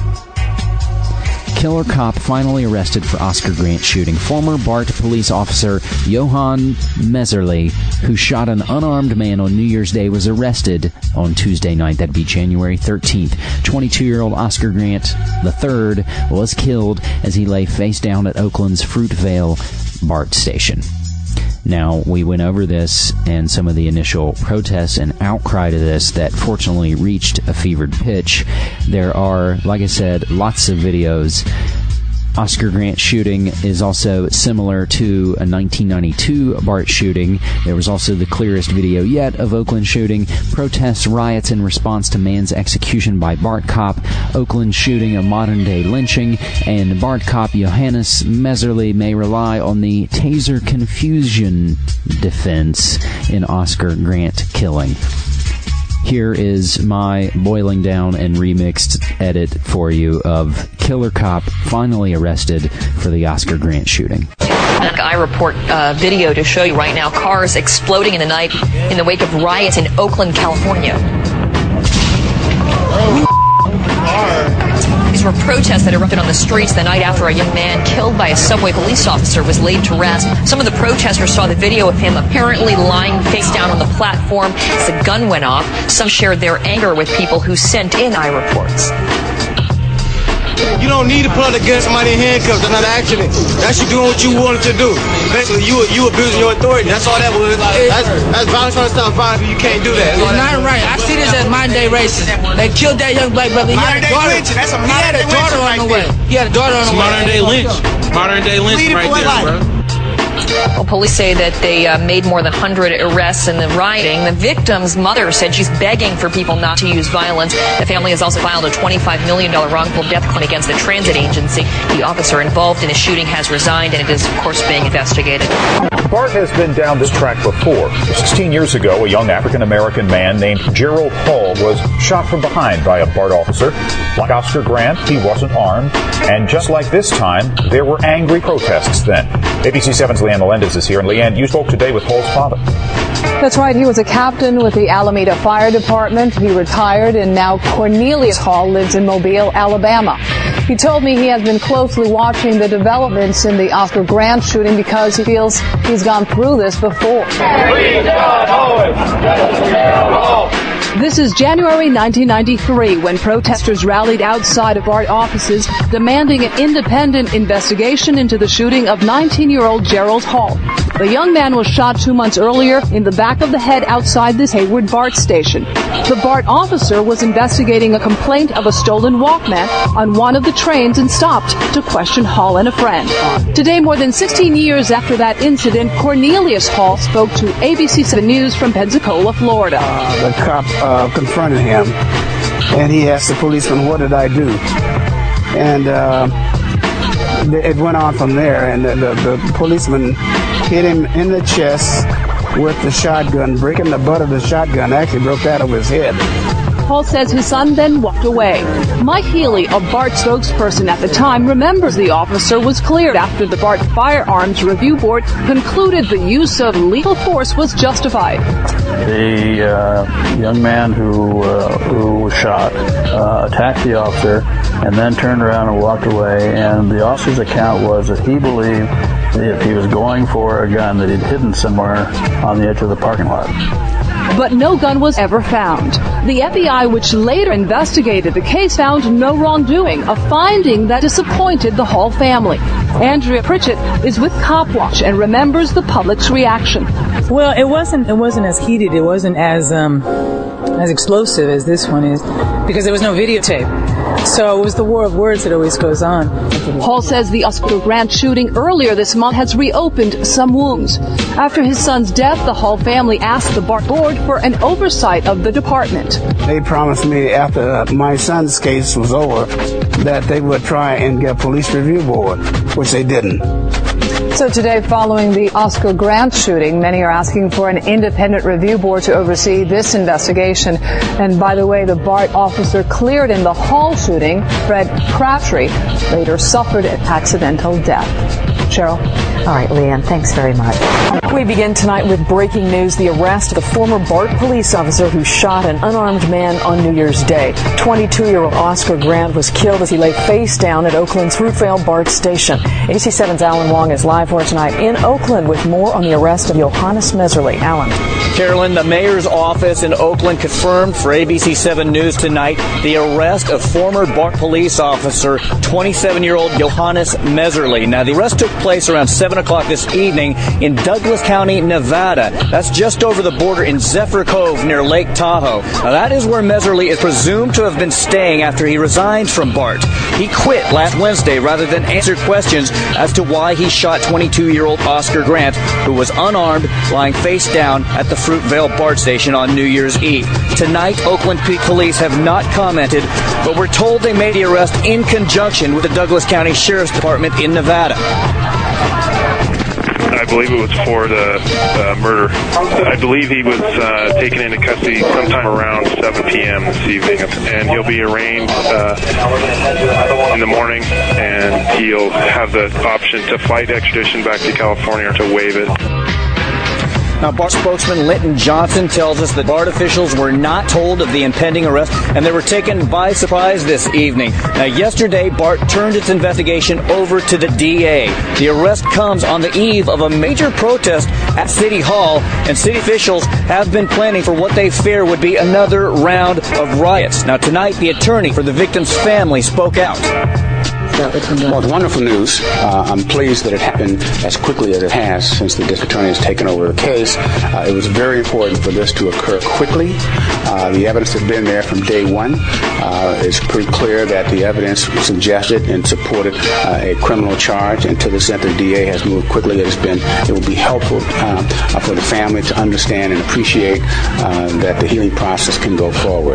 Speaker 6: Killer cop finally arrested for Oscar Grant shooting. Former BART police officer Johan Messerly, who shot an unarmed man on New Year's Day, was arrested on Tuesday night. That'd be January thirteenth. twenty-two-year-old Oscar Grant the third was killed as he lay face down at Oakland's Fruitvale BART station. Now, we went over this and some of the initial protests and outcry to this that fortunately reached a fevered pitch. There are, like I said, lots of videos. Oscar Grant shooting is also similar to a nineteen ninety-two BART shooting. There was also the clearest video yet of Oakland shooting. Protests, riots in response to man's execution by BART cop. Oakland shooting, a modern-day lynching. And BART cop Johannes Messerly may rely on the taser confusion defense in Oscar Grant killing. Here is my boiling down and remixed edit for you of Killer Cop finally arrested for the Oscar Grant shooting.
Speaker 11: I report uh, video to show you right now. Cars exploding in the night in the wake of riots in Oakland, California. These were protests that erupted on the streets the night after a young man killed by a subway police officer was laid to rest. Some of the protesters saw the video of him apparently lying face down on the platform as the gun went off. Some shared their anger with people who sent in iReports.
Speaker 12: You don't need to put up against somebody in handcuffs. That's not an accident. That's you doing what you wanted to do. Basically, you you abusing your authority. That's all that was. That's, that's violence trying to stop violence. You can't do that.
Speaker 13: It's not right. I see this as modern day racism. They killed that young black brother. He had a daughter. That's a modern day lynch on the way. He had a daughter on the way.
Speaker 14: Modern day lynch. Modern day lynch right there, bro.
Speaker 11: Well, police say that they uh, made more than one hundred arrests in the rioting. The victim's mother said she's begging for people not to use violence. The family has also filed a twenty-five million dollars wrongful death claim against the transit agency. The officer involved in the shooting has resigned, and it is, of course, being investigated.
Speaker 15: BART has been down this track before. sixteen years ago, a young African-American man named Gerald Hall was shot from behind by a BART officer. Like Oscar Grant, he wasn't armed. And just like this time, there were angry protests then. A B C seven's Leanne Melendez is here. And Leanne, you spoke today with Hall's father.
Speaker 16: That's right. He was a captain with the Alameda Fire Department. He retired, and now Cornelius Hall lives in Mobile, Alabama. He told me he has been closely watching the developments in the Oscar Grant shooting because he feels he's gone through this before. This is January nineteen ninety-three when protesters rallied outside of BART offices demanding an independent investigation into the shooting of nineteen-year-old Gerald Hall. The young man was shot two months earlier in the back of the head outside this Hayward BART station. The BART officer was investigating a complaint of a stolen Walkman on one of the trains and stopped to question Hall and a friend. Today, more than sixteen years after that incident, Cornelius Hall spoke to A B C seven News from Pensacola, Florida.
Speaker 17: Uh, the cop uh, confronted him, and he asked the policeman, "What did I do?" And uh, it went on from there, and the, the, the policeman hit him in the chest with the shotgun, breaking the butt of the shotgun. Actually broke that over his head.
Speaker 16: Hall says his son then walked away. Mike Healy, a BART spokesperson at the time, remembers the officer was cleared after the BART Firearms Review Board concluded the use of lethal force was justified.
Speaker 18: The uh, young man who uh, who was shot uh, attacked the officer and then turned around and walked away, and the officer's account was that he believed if he was going for a gun that he'd hidden somewhere on the edge of the parking lot.
Speaker 16: But no gun was ever found. The F B I, which later investigated the case, found no wrongdoing, a finding that disappointed the Hall family. Andrea Pritchett is with Copwatch and remembers the public's reaction.
Speaker 19: Well, it wasn't it wasn't as heated. It wasn't as um as explosive as this one is, because there was no videotape. So it was the war of words that always goes on.
Speaker 16: Hall says the Oscar Grant shooting earlier this month has reopened some wounds. After his son's death, the Hall family asked the BART board for an oversight of the department.
Speaker 17: They promised me after my son's case was over that they would try and get a police review board, which they didn't.
Speaker 16: So today, following the Oscar Grant shooting, many are asking for an independent review board to oversee this investigation. And by the way, the BART officer cleared in the Hall shooting, Fred Crabtree, later suffered an accidental death. Cheryl?
Speaker 20: All right, Leanne, thanks very much.
Speaker 21: We begin tonight with breaking news, the arrest of the former BART police officer who shot an unarmed man on New Year's Day. twenty-two-year-old Oscar Grant was killed as he lay face down at Oakland's Fruitvale BART station. A B C seven's Alan Wong is live for tonight in Oakland with more on the arrest of Johannes Meserly. Alan.
Speaker 22: Carolyn, the mayor's office in Oakland confirmed for A B C seven News tonight the arrest of former BART police officer, twenty-seven-year-old Johannes Meserly. Now, the arrest took place around seven o'clock this evening in Douglas County, Nevada. That's just over the border in Zephyr Cove near Lake Tahoe. Now, that is where Meserly is presumed to have been staying after he resigned from BART. He quit last Wednesday rather than answer questions as to why he shot twenty-two-year-old Oscar Grant, who was unarmed, lying face down at the Fruitvale BART station on New Year's Eve. Tonight, Oakland Police have not commented, but we're told they made the arrest in conjunction with the Douglas County Sheriff's Department in Nevada.
Speaker 23: I believe it was for the uh, murder. I believe he was uh, taken into custody sometime around seven p.m. this evening, and he'll be arraigned uh, in the morning, and he'll have the option to fight extradition back to California or to waive it.
Speaker 22: Now, BART spokesman Linton Johnson tells us that BART officials were not told of the impending arrest, and they were taken by surprise this evening. Now, yesterday, BART turned its investigation over to the D A. The arrest comes on the eve of a major protest at City Hall, and city officials have been planning for what they fear would be another round of riots. Now, tonight, the attorney for the victim's family spoke out.
Speaker 24: Well, it's wonderful news. Uh, I'm pleased that it happened as quickly as it has since the district attorney has taken over the case. Uh, it was very important for this to occur quickly. Uh, the evidence has been there from day one. Uh, it's pretty clear that the evidence suggested and supported uh, a criminal charge, and to the extent the D A has moved quickly, it has been it will be helpful uh, for the family to understand and appreciate uh, that the healing process can go forward.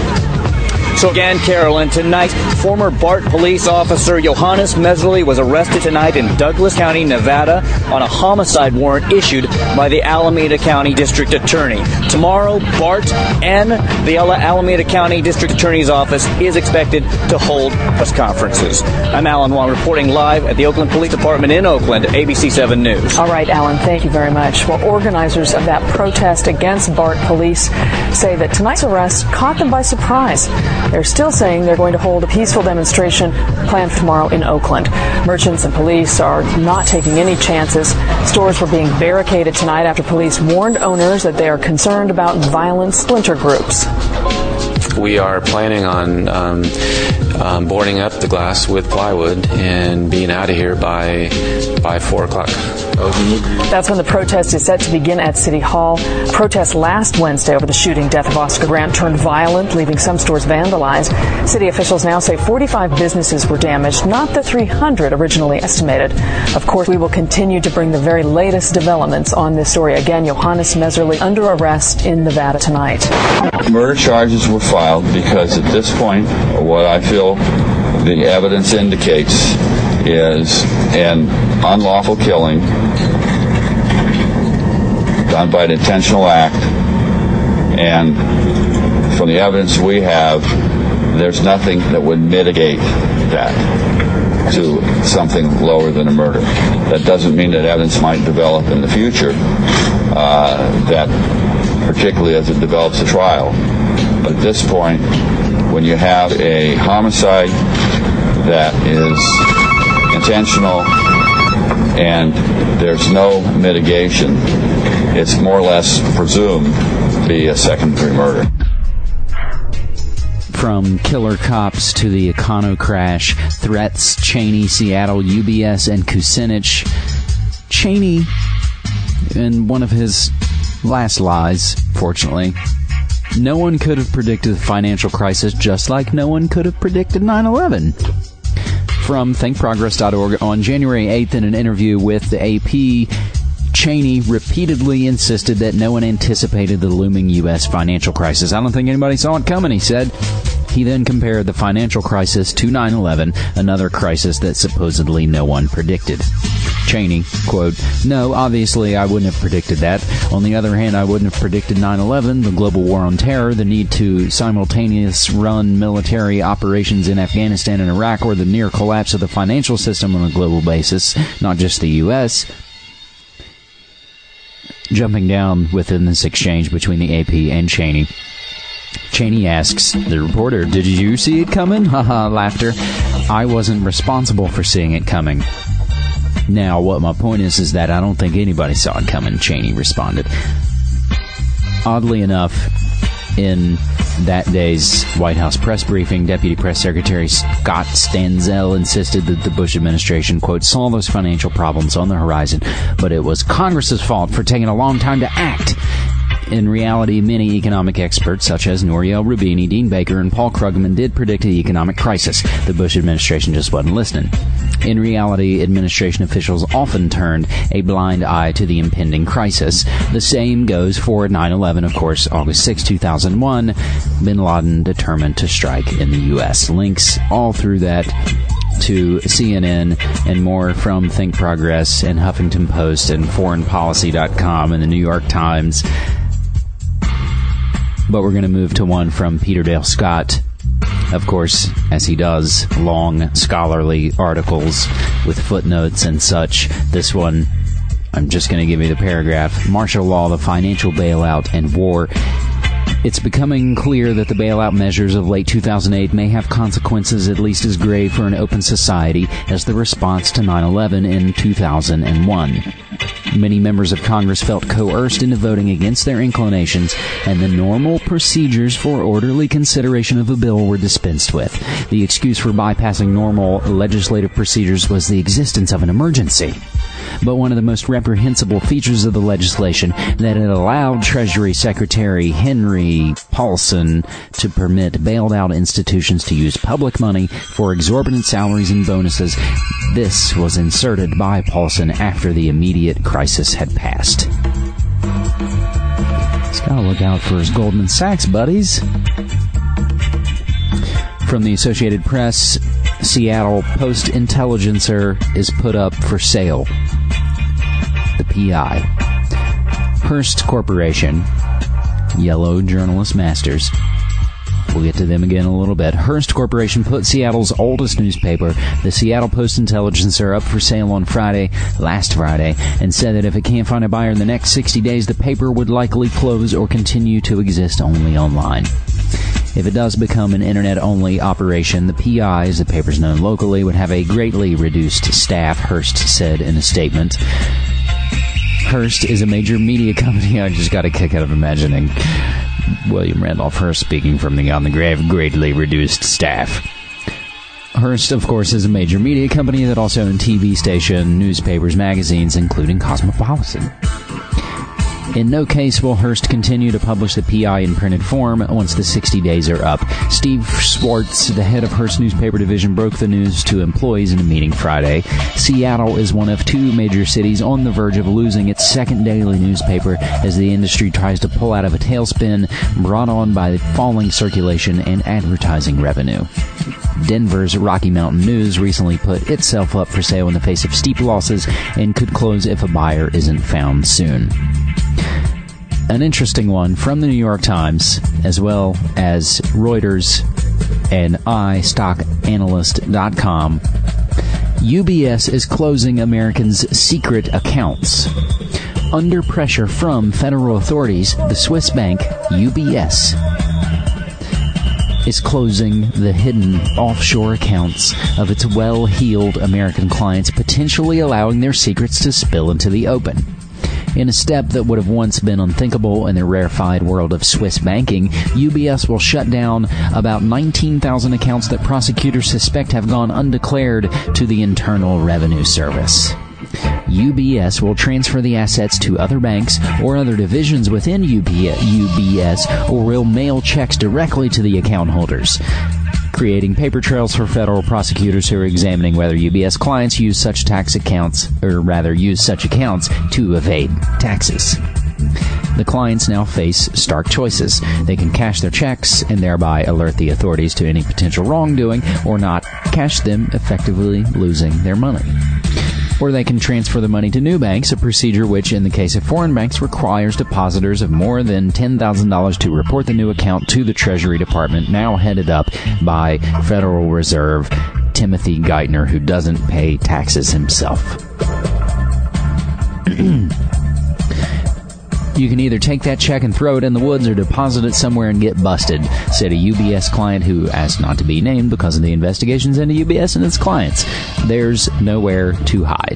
Speaker 22: So again, Carolyn, tonight, former BART police officer Johannes Meserly was arrested tonight in Douglas County, Nevada, on a homicide warrant issued by the Alameda County District Attorney. Tomorrow, BART and the Alameda County District Attorney's Office is expected to hold press conferences. I'm Alan Wong reporting live at the Oakland Police Department in Oakland, A B C seven News.
Speaker 21: All right, Alan, thank you very much. Well, organizers of that protest against BART police say that tonight's arrest caught them by surprise. They're still saying they're going to hold a peaceful demonstration planned for tomorrow in Oakland. Merchants and police are not taking any chances. Stores were being barricaded tonight after police warned owners that they are concerned about violent splinter groups.
Speaker 25: We are planning on um, um, boarding up the glass with plywood and being out of here by by four o'clock.
Speaker 21: That's when the protest is set to begin at City Hall. Protest last Wednesday over the shooting death of Oscar Grant turned violent, leaving some stores vandalized. City officials now say forty-five businesses were damaged, not the three hundred originally estimated. Of course, we will continue to bring the very latest developments on this story. Again, Johannes Meserly under arrest in Nevada tonight.
Speaker 26: Murder charges were filed because at this point, what I feel the evidence indicates is an unlawful killing done by an intentional act, and from the evidence we have, there's nothing that would mitigate that to something lower than a murder. That doesn't mean that evidence might develop in the future, uh, that particularly as it develops a trial. But at this point, when you have a homicide that is intentional and there's no mitigation, it's more or less presumed to be a second-degree murder.
Speaker 6: From killer cops to the Econo crash, threats, Cheney, Seattle, U B S, and Kucinich. Cheney, in one of his last lies, fortunately, No one could have predicted the financial crisis, just like no one could have predicted nine eleven. From think progress dot org, on January eighth, in an interview with the A P, Cheney repeatedly insisted that no one anticipated the looming U S financial crisis. I don't think anybody saw it coming, he said. He then compared the financial crisis to nine eleven, another crisis that supposedly no one predicted. Cheney, quote, "No, obviously I wouldn't have predicted that. On the other hand, I wouldn't have predicted nine eleven, the global war on terror, the need to simultaneously run military operations in Afghanistan and Iraq, or the near collapse of the financial system on a global basis, not just the U S" Jumping down within this exchange between the A P and Cheney, Cheney asks the reporter, "Did you see it coming?" Haha, laughter. "I wasn't responsible for seeing it coming." Now, what my point is, is that I don't think anybody saw it coming, Cheney responded. Oddly enough, in that day's White House press briefing, Deputy Press Secretary Scott Stanzel insisted that the Bush administration, quote, "saw those financial problems on the horizon, but it was Congress's fault for taking a long time to act." In reality, many economic experts, such as Nouriel Roubini, Dean Baker, and Paul Krugman, did predict the economic crisis. The Bush administration just wasn't listening. In reality, administration officials often turned a blind eye to the impending crisis. The same goes for nine eleven, of course, August sixth, two thousand one, bin Laden determined to strike in the U S. Links all through that to C N N and more from Think Progress and Huffington Post and foreign policy dot com and the New York Times. But we're going to move to one from Peter Dale Scott. Of course, as he does, long scholarly articles with footnotes and such. This one, I'm just going to give you the paragraph. Martial law, the financial bailout, and war. It's becoming clear that the bailout measures of late two thousand eight may have consequences at least as grave for an open society as the response to nine eleven in two thousand one. Many members of Congress felt coerced into voting against their inclinations, and the normal procedures for orderly consideration of a bill were dispensed with. The excuse for bypassing normal legislative procedures was the existence of an emergency. But one of the most reprehensible features of the legislation that it allowed Treasury Secretary Henry Paulson to permit bailed-out institutions to use public money for exorbitant salaries and bonuses. This was inserted by Paulson after the immediate crisis had passed. He's got to look out for his Goldman Sachs buddies. From the Associated Press, Seattle Post-Intelligencer is put up for sale. The P I. Hearst Corporation, Yellow Journalist Masters. We'll get to them again in a little bit. Hearst Corporation put Seattle's oldest newspaper, the Seattle Post-Intelligencer, up for sale on Friday, last Friday, and said that if it can't find a buyer in the next sixty days, the paper would likely close or continue to exist only online. If it does become an internet-only operation, the P I, as the paper's known locally, would have a greatly reduced staff, Hearst said in a statement. Hearst is a major media company. I just got a kick out of imagining William Randolph Hearst speaking from the on the grave, greatly reduced staff. Hearst, of course, is a major media company that also owns T V station, newspapers, magazines, including Cosmopolitan. In no case will Hearst continue to publish the P I in printed form once the sixty days are up. Steve Schwartz, the head of Hearst newspaper division, broke the news to employees in a meeting Friday. Seattle is one of two major cities on the verge of losing its second daily newspaper as the industry tries to pull out of a tailspin brought on by falling circulation and advertising revenue. Denver's Rocky Mountain News recently put itself up for sale in the face of steep losses and could close if a buyer isn't found soon. An interesting one from the New York Times, as well as Reuters and i stock analyst dot com. U B S is closing Americans' secret accounts. Under pressure from federal authorities, the Swiss bank U B S is closing the hidden offshore accounts of its well-heeled American clients, potentially allowing their secrets to spill into the open. In a step that would have once been unthinkable in the rarefied world of Swiss banking, U B S will shut down about nineteen thousand accounts that prosecutors suspect have gone undeclared to the Internal Revenue Service. U B S will transfer the assets to other banks or other divisions within U B S, or will mail checks directly to the account holders, creating paper trails for federal prosecutors who are examining whether U B S clients use such tax accounts, or rather use such accounts to evade taxes. The clients now face stark choices. They can cash their checks and thereby alert the authorities to any potential wrongdoing, or not cash them, effectively losing their money. Or they can transfer the money to new banks, a procedure which, in the case of foreign banks, requires depositors of more than ten thousand dollars to report the new account to the Treasury Department, now headed up by Federal Reserve Timothy Geithner, who doesn't pay taxes himself. You can either take that check and throw it in the woods or deposit it somewhere and get busted, said a U B S client who asked not to be named because of the investigations into U B S and its clients. There's nowhere to hide.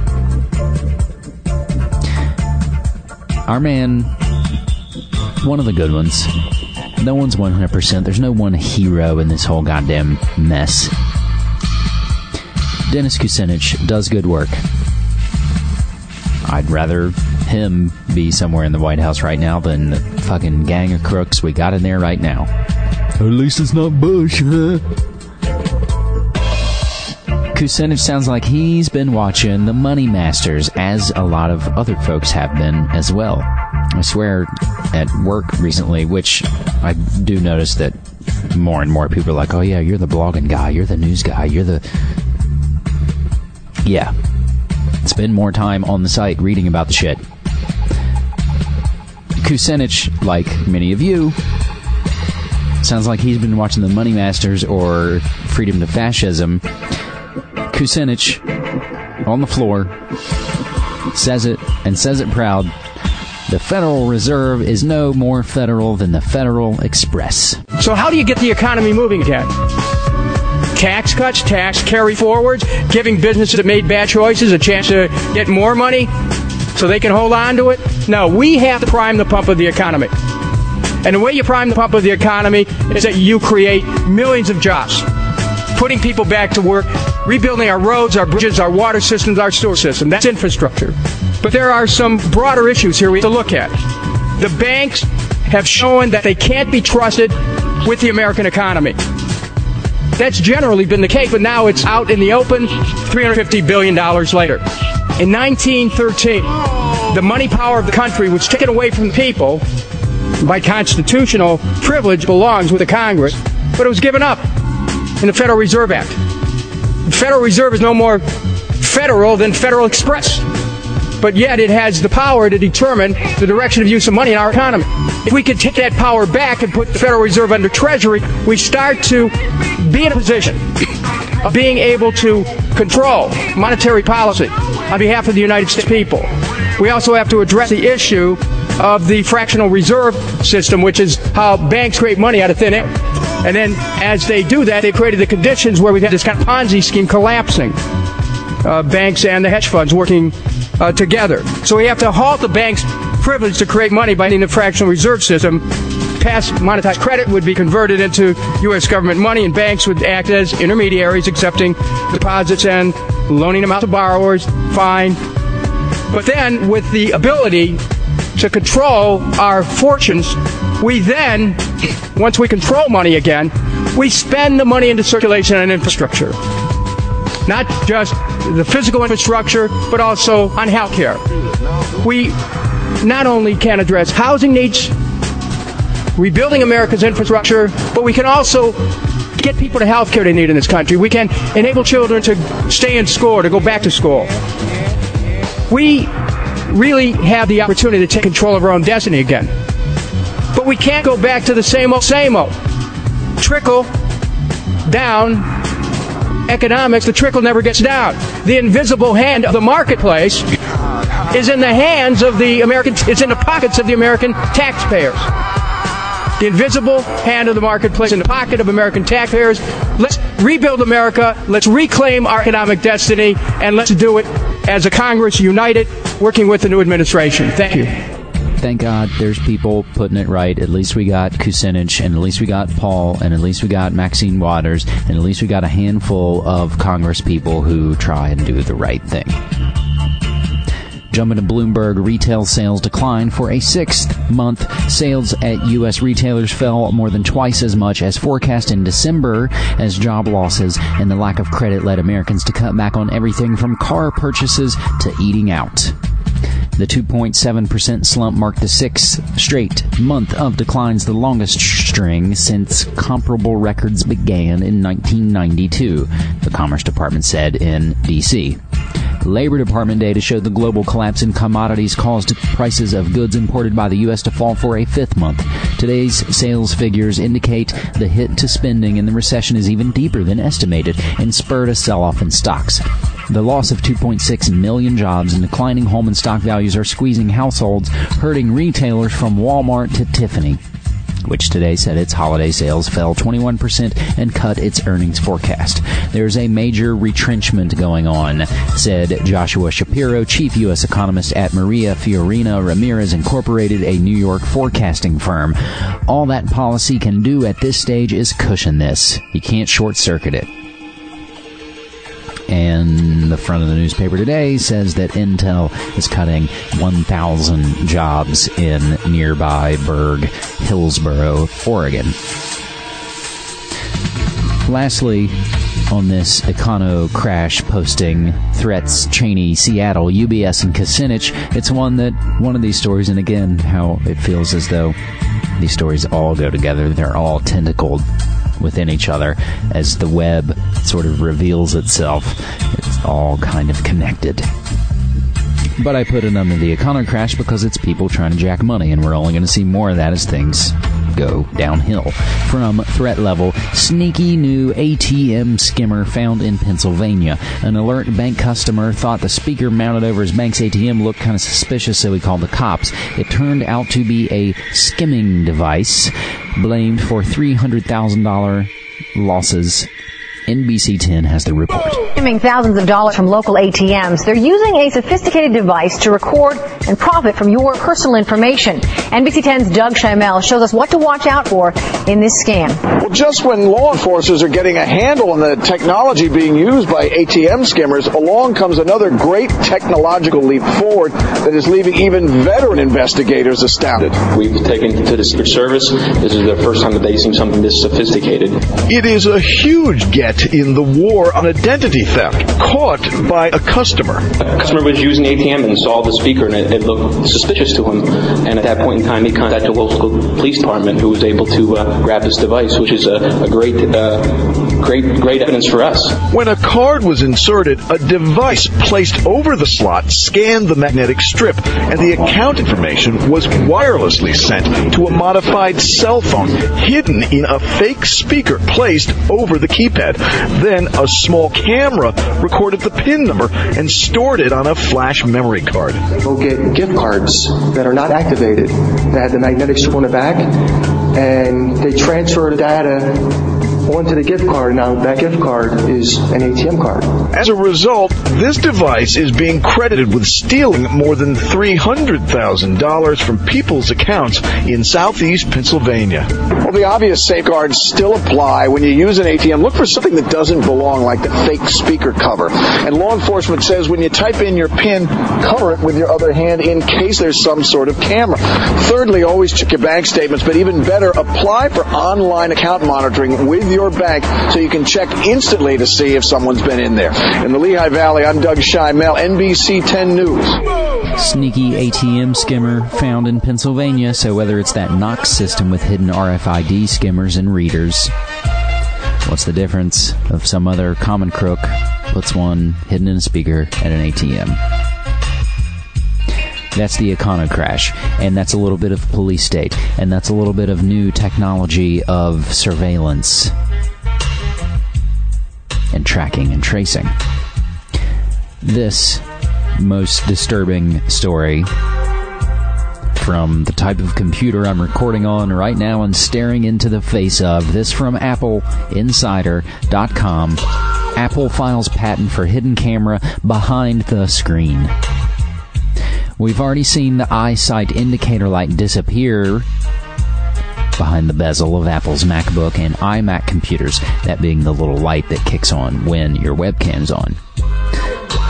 Speaker 6: Our man, one of the good ones. No one's one hundred percent. There's no one hero in this whole goddamn mess. Dennis Kucinich does good work. I'd rather him be somewhere in the White House right now than the fucking gang of crooks we got in there right now. Or at least it's not Bush, huh? Kucinich sounds like he's been watching The Money Masters, as a lot of other folks have been as well. I swear, at work recently, which I do notice that more and more people are like, oh yeah, you're the blogging guy, you're the news guy, you're the... Yeah. Spend more time on the site reading about the shit. Kucinich, like many of you, sounds like he's been watching The Money Masters or Freedom to Fascism. Kucinich, on the floor, says it, and says it proud. The Federal Reserve is no more federal than the Federal Express.
Speaker 1: So how do you get the economy moving again? Tax cuts, tax carry forwards, giving businesses that made bad choices a chance to get more money so they can hold on to it? No, we have to prime the pump of the economy. And the way you prime the pump of the economy is that you create millions of jobs, putting people back to work, rebuilding our roads, our bridges, our water systems, our sewer system. That's infrastructure. But there are some broader issues here we have to look at. The banks have shown that they can't be trusted with the American economy. That's generally been the case, but now it's out in the open three hundred fifty billion dollars later. In nineteen thirteen, the money power of the country was taken away from the people by constitutional privilege, belongs with the Congress, but it was given up in the Federal Reserve Act. The Federal Reserve is no more federal than Federal Express, but yet it has the power to determine the direction of use of money in our economy. If we could take that power back and put the Federal Reserve under Treasury, we start to be in a position of being able to control monetary policy on behalf of the United States people. We also have to address the issue of the fractional reserve system, which is how banks create money out of thin air. And then as they do that, they've created the conditions where we've had this kind of Ponzi scheme collapsing. Uh, banks and the hedge funds working uh, together. So we have to halt the banks' privilege to create money by needing the fractional reserve system. Past monetized credit would be converted into U S government money, and banks would act as intermediaries, accepting deposits and loaning them out to borrowers. Fine. But then, with the ability to control our fortunes, we then, once we control money again, we spend the money into circulation and infrastructure. Not just the physical infrastructure, but also on health care. We not only can address housing needs, rebuilding America's infrastructure, but we can also get people the health care they need in this country. We can enable children to stay in school or to go back to school. We really have the opportunity to take control of our own destiny again. But we can't go back to the same old, same old. Trickle down economics, the trickle never gets down. The invisible hand of the marketplace is in the hands of the American, it's in the pockets of the American taxpayers. The invisible hand of the marketplace in the pocket of American taxpayers. Let's rebuild America, let's reclaim our economic destiny, and let's do it as a Congress united, working with the new administration. Thank you.
Speaker 6: Thank God there's people putting it right. At least we got Kucinich, and at least we got Paul, and at least we got Maxine Waters, and at least we got a handful of Congress people who try and do the right thing. Jumping to Bloomberg, retail sales declined for a sixth month. Sales at U S retailers fell more than twice as much as forecast in December as job losses and the lack of credit led Americans to cut back on everything from car purchases to eating out. The two point seven percent slump marked the sixth straight month of declines, the longest string since comparable records began in nineteen ninety-two, the Commerce Department said in D C Labor Department data showed the global collapse in commodities caused prices of goods imported by the U S to fall for a fifth month. Today's sales figures indicate the hit to spending in the recession is even deeper than estimated and spurred a sell-off in stocks. The loss of two point six million jobs and declining home and stock values are squeezing households, hurting retailers from Walmart to Tiffany, which today said its holiday sales fell twenty-one percent and cut its earnings forecast. There's a major retrenchment going on, said Joshua Shapiro, chief U S economist at Maria Fiorina Ramirez Incorporated, a New York forecasting firm. All that policy can do at this stage is cushion this. You can't short-circuit it. And the front of the newspaper today says that Intel is cutting one thousand jobs in nearby Berg, Hillsboro, Oregon. Lastly, on this Econo crash posting, threats, Cheney, Seattle, U B S, and Kucinich, it's one that, one of these stories, and again, how it feels as though these stories all go together. They're all tentacled within each other as the web sort of reveals itself. It's all kind of connected. But I put it under the Econo crash because it's people trying to jack money, and we're only going to see more of that as things go downhill. From threat level, sneaky new A T M skimmer found in Pennsylvania. An alert bank customer thought the speaker mounted over his bank's A T M looked kind of suspicious, so he called the cops. It turned out to be a skimming device blamed for three hundred thousand dollars losses. N B C ten has the report.
Speaker 2: Skimming thousands of dollars from local A T Ms, they're using a sophisticated device to record and profit from your personal information. N B C ten's Doug Schimel shows us what to watch out for in this scam.
Speaker 3: Well, just when law enforcers are getting a handle on the technology being used by A T M skimmers, along comes another great technological leap forward that is leaving even veteran investigators astounded.
Speaker 4: We've taken to the Secret Service. This is the first time that they've seen something this sophisticated.
Speaker 5: It is a huge get in the war on identity theft, caught by a customer.
Speaker 4: A customer was using A T M and saw the speaker, and it, it looked suspicious to him. And at that point in time, he contacted the local police department, who was able to uh, grab this device, which is a, a great, uh, great, great evidence for us.
Speaker 5: When a card was inserted, a device placed over the slot scanned the magnetic strip, and the account information was wirelessly sent to a modified cell phone hidden in a fake speaker placed over the keypad. Then a small camera recorded the PIN number and stored it on a flash memory card.
Speaker 7: We'll get gift cards that are not activated, that have the magnetic strip on the back, and they transfer the data onto the gift card. Now, that gift card is an A T M card.
Speaker 5: As a result, this device is being credited with stealing more than three hundred thousand dollars from people's accounts in southeast Pennsylvania.
Speaker 3: Well, the obvious safeguards still apply. When you use an A T M, look for something that doesn't belong, like the fake speaker cover. And law enforcement says when you type in your PIN, cover it with your other hand in case there's some sort of camera. Thirdly, always check your bank statements, but even better, apply for online account monitoring with your bank so you can check instantly to see if someone's been in there. In the Lehigh Valley, I'm Doug Schimel, N B C ten News.
Speaker 6: Sneaky A T M skimmer found in Pennsylvania, so whether it's that Knox system with hidden R F I D skimmers and readers, what's the difference of some other common crook puts one hidden in a speaker at an A T M? That's the Econo crash, and that's a little bit of police state, and that's a little bit of new technology of surveillance and tracking and tracing. This most disturbing story from the type of computer I'm recording on right now and staring into the face of. This from Apple Insider dot com. Apple files patent for hidden camera behind the screen. We've already seen the eyesight indicator light disappear behind the bezel of Apple's MacBook and iMac computers, that being the little light that kicks on when your webcam's on.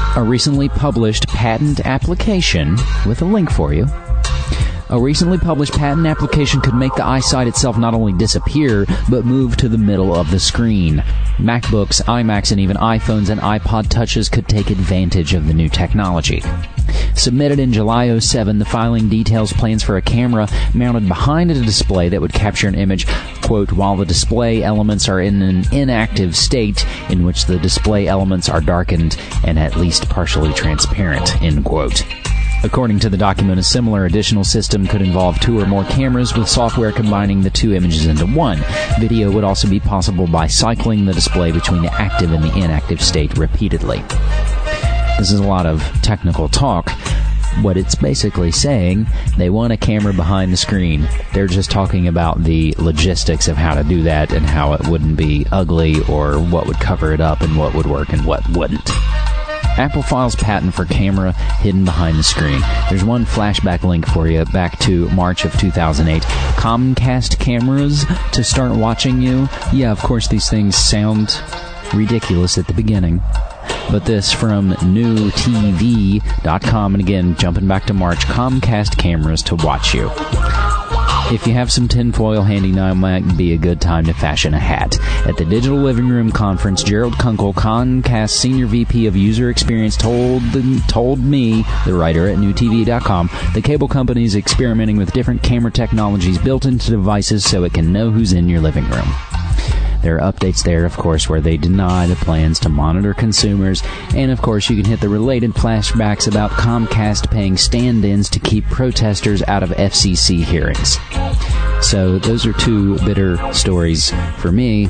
Speaker 6: A recently published patent application, with a link for you. A recently published patent application could make the eyesight itself not only disappear, but move to the middle of the screen. MacBooks, iMacs, and even iPhones and iPod Touches could take advantage of the new technology. Submitted in July oh seven, the filing details plans for a camera mounted behind a display that would capture an image, quote, while the display elements are in an inactive state in which the display elements are darkened and at least partially transparent, end quote. According to the document, a similar additional system could involve two or more cameras with software combining the two images into one. Video would also be possible by cycling the display between the active and the inactive state repeatedly. This is a lot of technical talk. What it's basically saying, they want a camera behind the screen. They're just talking about the logistics of how to do that and how it wouldn't be ugly or what would cover it up and what would work and what wouldn't. Apple files patent for camera hidden behind the screen. There's one flashback link for you back to March of two thousand eight. Comcast cameras to start watching you. Yeah, of course, these things sound ridiculous at the beginning. But this from new T V dot com, and again, jumping back to March, Comcast cameras to watch you. If you have some tinfoil handy now, it might be a good time to fashion a hat. At the Digital Living Room Conference, Gerald Kunkel, Comcast Senior V P of User Experience, told the, told me, the writer at new T V dot com, the cable company is experimenting with different camera technologies built into devices so it can know who's in your living room. There are updates there, of course, where they deny the plans to monitor consumers, and of course you can hit the related flashbacks about Comcast paying stand-ins to keep protesters out of F C C hearings. So those are two bitter stories for me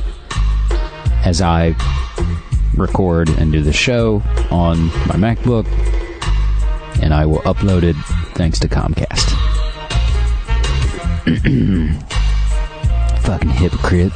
Speaker 6: as I record and do the show on my MacBook, and I will upload it thanks to Comcast. Fucking hypocrite.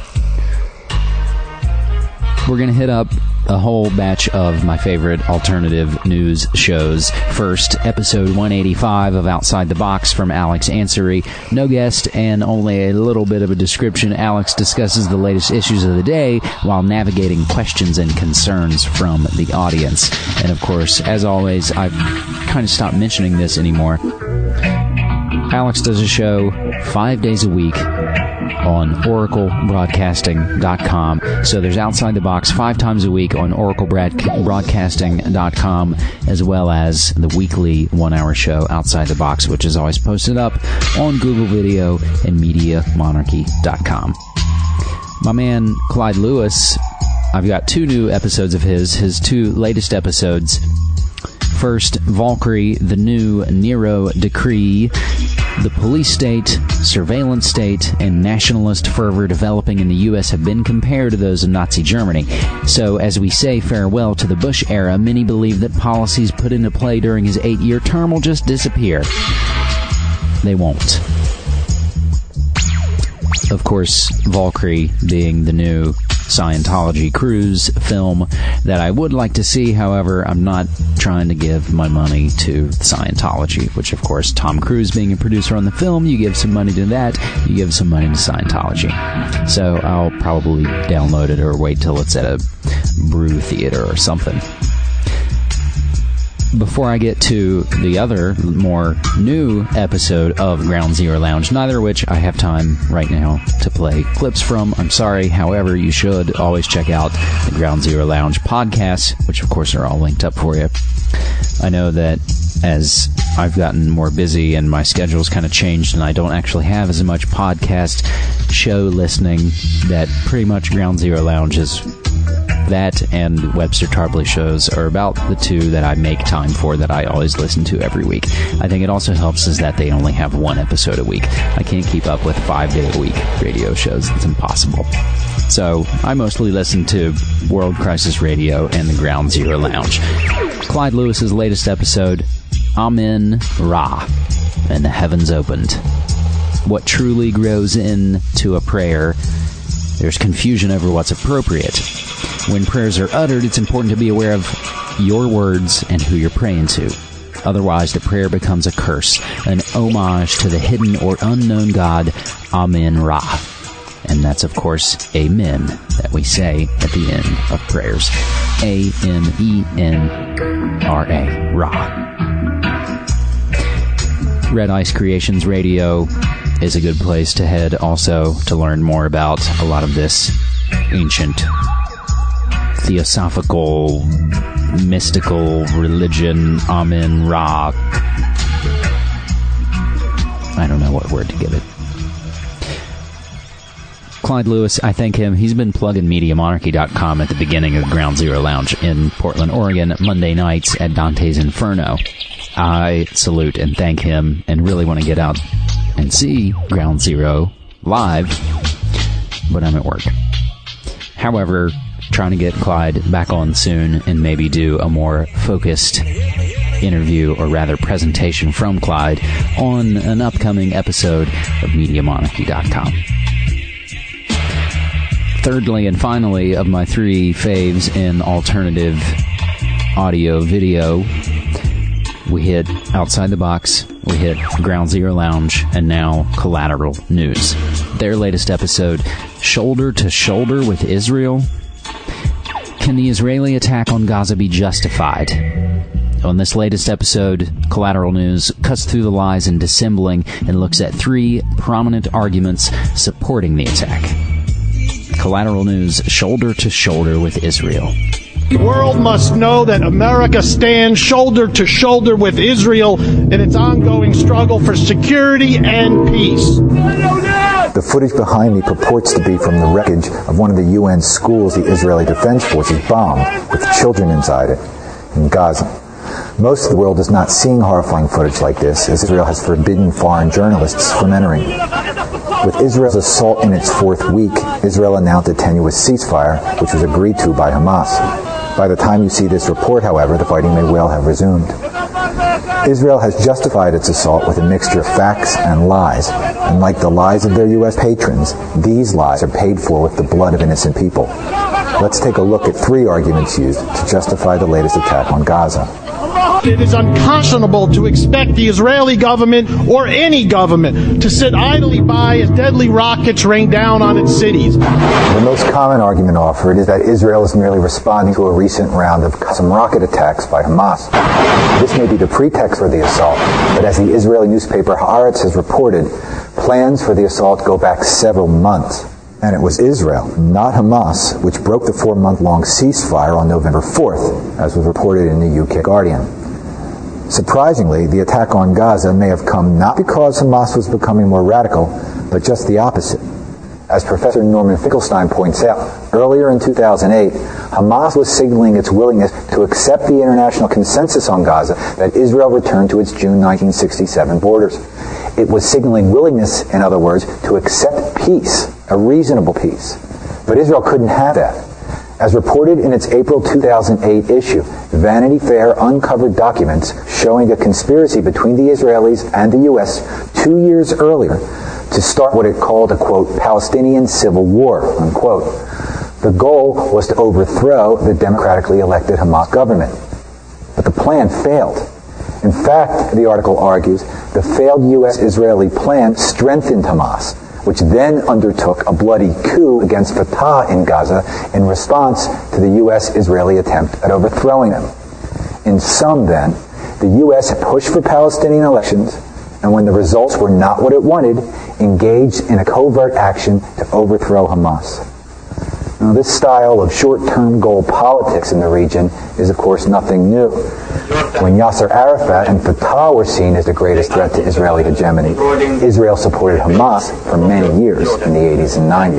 Speaker 6: We're going to hit up a whole batch of my favorite alternative news shows. First, episode one eighty-five of Outside the Box from Alex Ansary. No guest and only a little bit of a description. Alex discusses the latest issues of the day while navigating questions and concerns from the audience. And of course, as always, I've kind of stopped mentioning this anymore. Alex does a show five days a week on oracle broadcasting dot com. So there's Outside the Box five times a week on oracle broadcasting dot com, as well as the weekly one-hour show Outside the Box, which is always posted up on Google Video and media monarchy dot com. My man Clyde Lewis, I've got two new episodes of his, his two latest episodes. First, Valkyrie, the new Nero decree. The police state, surveillance state, and nationalist fervor developing in the U S have been compared to those of Nazi Germany. So, as we say farewell to the Bush era, many believe that policies put into play during his eight-year term will just disappear. They won't. Of course, Valkyrie being the new Scientology cruise film that I would like to see. However, I'm not trying to give my money to Scientology, which of course, Tom Cruise being a producer on the film, you give some money to that, you give some money to Scientology. So I'll probably download it or wait till it's at a brew theater or something. Before I get to the other, more new episode of Ground Zero Lounge, neither of which I have time right now to play clips from. I'm sorry. However, you should always check out the Ground Zero Lounge podcasts, which of course are all linked up for you. I know that as I've gotten more busy and my schedule's kind of changed and I don't actually have as much podcast show listening, that pretty much Ground Zero Lounge is... That and Webster Tarpley shows are about the two that I make time for, that I always listen to every week. I think it also helps is that they only have one episode a week. I can't keep up with five-day-a-week radio shows. It's impossible. So I mostly listen to World Crisis Radio and the Ground Zero Lounge. Clyde Lewis's latest episode, Amen Ra, and the heavens opened. What truly grows into a prayer? There's confusion over what's appropriate. When prayers are uttered, it's important to be aware of your words and who you're praying to. Otherwise, the prayer becomes a curse, an homage to the hidden or unknown God, Amen Ra. And that's, of course, Amen, that we say at the end of prayers. A N E N R A, Ra. Red Ice Creations Radio is a good place to head also to learn more about a lot of this ancient theosophical, mystical religion, Amen, Ra. I don't know what word to give it. Clyde Lewis, I thank him. He's been plugging Media Monarchy dot com at the beginning of Ground Zero Lounge in Portland, Oregon, Monday nights at Dante's Inferno. I salute and thank him and really want to get out and see Ground Zero live, but I'm at work. However, trying to get Clyde back on soon and maybe do a more focused interview, or rather presentation from Clyde, on an upcoming episode of Media Monarchy dot com. Thirdly and finally of my three faves in alternative audio video, we hit Outside the Box, we hit Ground Zero Lounge, and now Collateral News. Their latest episode, Shoulder to Shoulder with Israel. Can the Israeli attack on Gaza be justified? On this latest episode, Collateral News cuts through the lies and dissembling and looks at three prominent arguments supporting the attack. Collateral News, Shoulder to Shoulder with Israel.
Speaker 8: The world must know that America stands shoulder to shoulder with Israel in its ongoing struggle for security and peace.
Speaker 9: The footage behind me purports to be from the wreckage of one of the U N schools the Israeli Defense Forces bombed, with children inside it, in Gaza. Most of the world is not seeing horrifying footage like this, as Israel has forbidden foreign journalists from entering. With Israel's assault in its fourth week, Israel announced a tenuous ceasefire, which was agreed to by Hamas. By the time you see this report, however, the fighting may well have resumed. Israel has justified its assault with a mixture of facts and lies, and like the lies of their U S patrons, these lies are paid for with the blood of innocent people. Let's take a look at three arguments used to justify the latest attack on Gaza.
Speaker 8: It is unconscionable to expect the Israeli government, or any government, to sit idly by as deadly rockets rain down on its cities.
Speaker 9: The most common argument offered is that Israel is merely responding to a recent round of custom rocket attacks by Hamas. This may be the pretext for the assault, but as the Israeli newspaper Haaretz has reported, plans for the assault go back several months. And it was Israel, not Hamas, which broke the four-month-long ceasefire on November fourth, as was reported in the U K Guardian. Surprisingly, the attack on Gaza may have come not because Hamas was becoming more radical, but just the opposite. As Professor Norman Finkelstein points out, earlier in two thousand eight, Hamas was signaling its willingness to accept the international consensus on Gaza that Israel return to its June nineteen sixty-seven borders. It was signaling willingness, in other words, to accept peace, a reasonable peace. But Israel couldn't have that. As reported in its April two thousand eight issue, Vanity Fair uncovered documents showing a conspiracy between the Israelis and the U S two years earlier to start what it called a, quote, Palestinian civil war, unquote. The goal was to overthrow the democratically elected Hamas government. But the plan failed. In fact, the article argues, the failed U S-Israeli plan strengthened Hamas, which then undertook a bloody coup against Fatah in Gaza in response to the U S-Israeli attempt at overthrowing them. In sum, then, the U S pushed for Palestinian elections, and when the results were not what it wanted, engaged in a covert action to overthrow Hamas. Now, this style of short-term goal politics in the region is, of course, nothing new. When Yasser Arafat and Fatah were seen as the greatest threat to Israeli hegemony, Israel supported Hamas for many years in the eighties and nineties.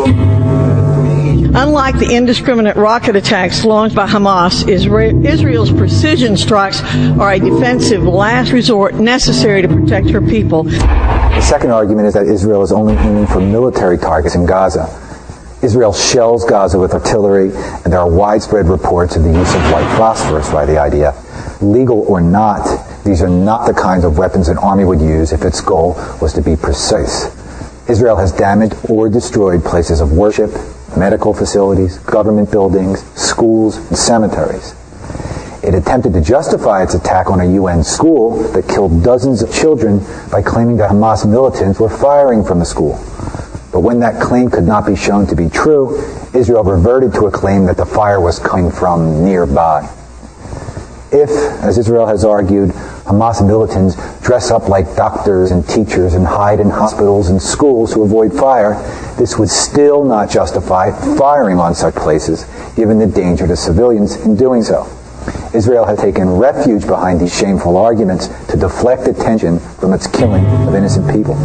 Speaker 10: Unlike the indiscriminate rocket attacks launched by Hamas, Israel's precision strikes are a defensive last resort necessary to protect her people.
Speaker 9: The second argument is that Israel is only aiming for military targets in Gaza. Israel shells Gaza with artillery, and there are widespread reports of the use of white phosphorus by the I D F. Legal or not, these are not the kinds of weapons an army would use if its goal was to be precise. Israel has damaged or destroyed places of worship, medical facilities, government buildings, schools, and cemeteries. It attempted to justify its attack on a U N school that killed dozens of children by claiming that Hamas militants were firing from the school. But when that claim could not be shown to be true, Israel reverted to a claim that the fire was coming from nearby. If, as Israel has argued, Hamas militants dress up like doctors and teachers and hide in hospitals and schools to avoid fire, this would still not justify firing on such places, given the danger to civilians in doing so. Israel has taken refuge behind these shameful arguments to deflect attention from its killing of innocent people.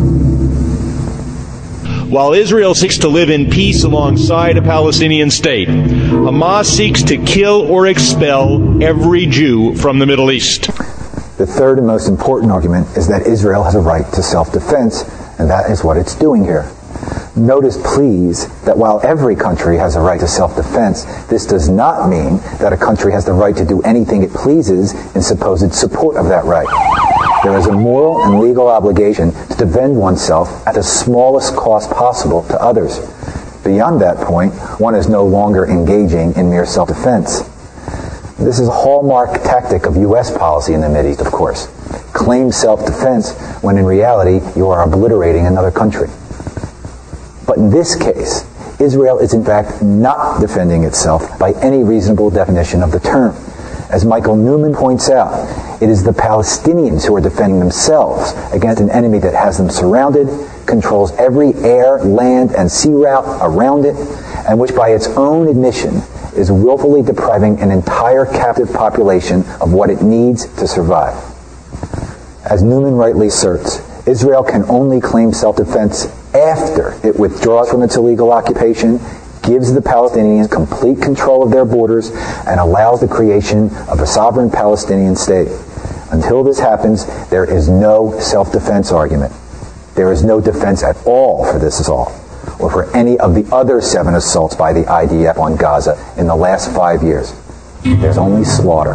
Speaker 11: While Israel seeks to live in peace alongside a Palestinian state, Hamas seeks to kill or expel every Jew from the Middle East.
Speaker 9: The third and most important argument is that Israel has a right to self-defense, and that is what it's doing here. Notice, please, that while every country has a right to self-defense, this does not mean that a country has the right to do anything it pleases in supposed support of that right. There is a moral and legal obligation to defend oneself at the smallest cost possible to others. Beyond that point, one is no longer engaging in mere self-defense. This is a hallmark tactic of U S policy in the Mideast, of course. Claim self-defense when in reality you are obliterating another country. But in this case, Israel is in fact not defending itself by any reasonable definition of the term. As Michael Newman points out, it is the Palestinians who are defending themselves against an enemy that has them surrounded, controls every air, land, and sea route around it, and which by its own admission is willfully depriving an entire captive population of what it needs to survive. As Newman rightly asserts, Israel can only claim self-defense after it withdraws from its illegal occupation, gives the Palestinians complete control of their borders, and allows the creation of a sovereign Palestinian state. Until this happens, there is no self-defense argument. There is no defense at all for this assault, or for any of the other seven assaults by the I D F on Gaza in the last five years. There's only slaughter.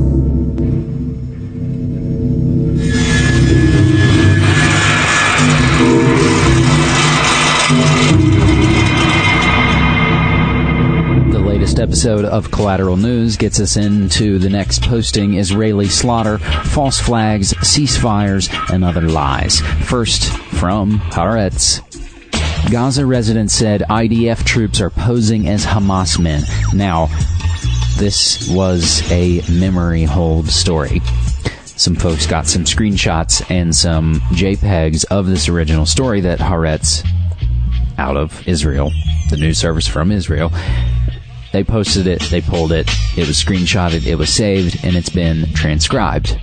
Speaker 6: Episode of Collateral News gets us into the next posting: Israeli slaughter, false flags, ceasefires, and other lies. First, from Haaretz. Gaza residents said I D F troops are posing as Hamas men. Now, this was a memory hold story. Some folks got some screenshots and some JPEGs of this original story that Haaretz, out of Israel, the news service from Israel, they posted it, they pulled it, it was screenshotted, it was saved, and it's been transcribed.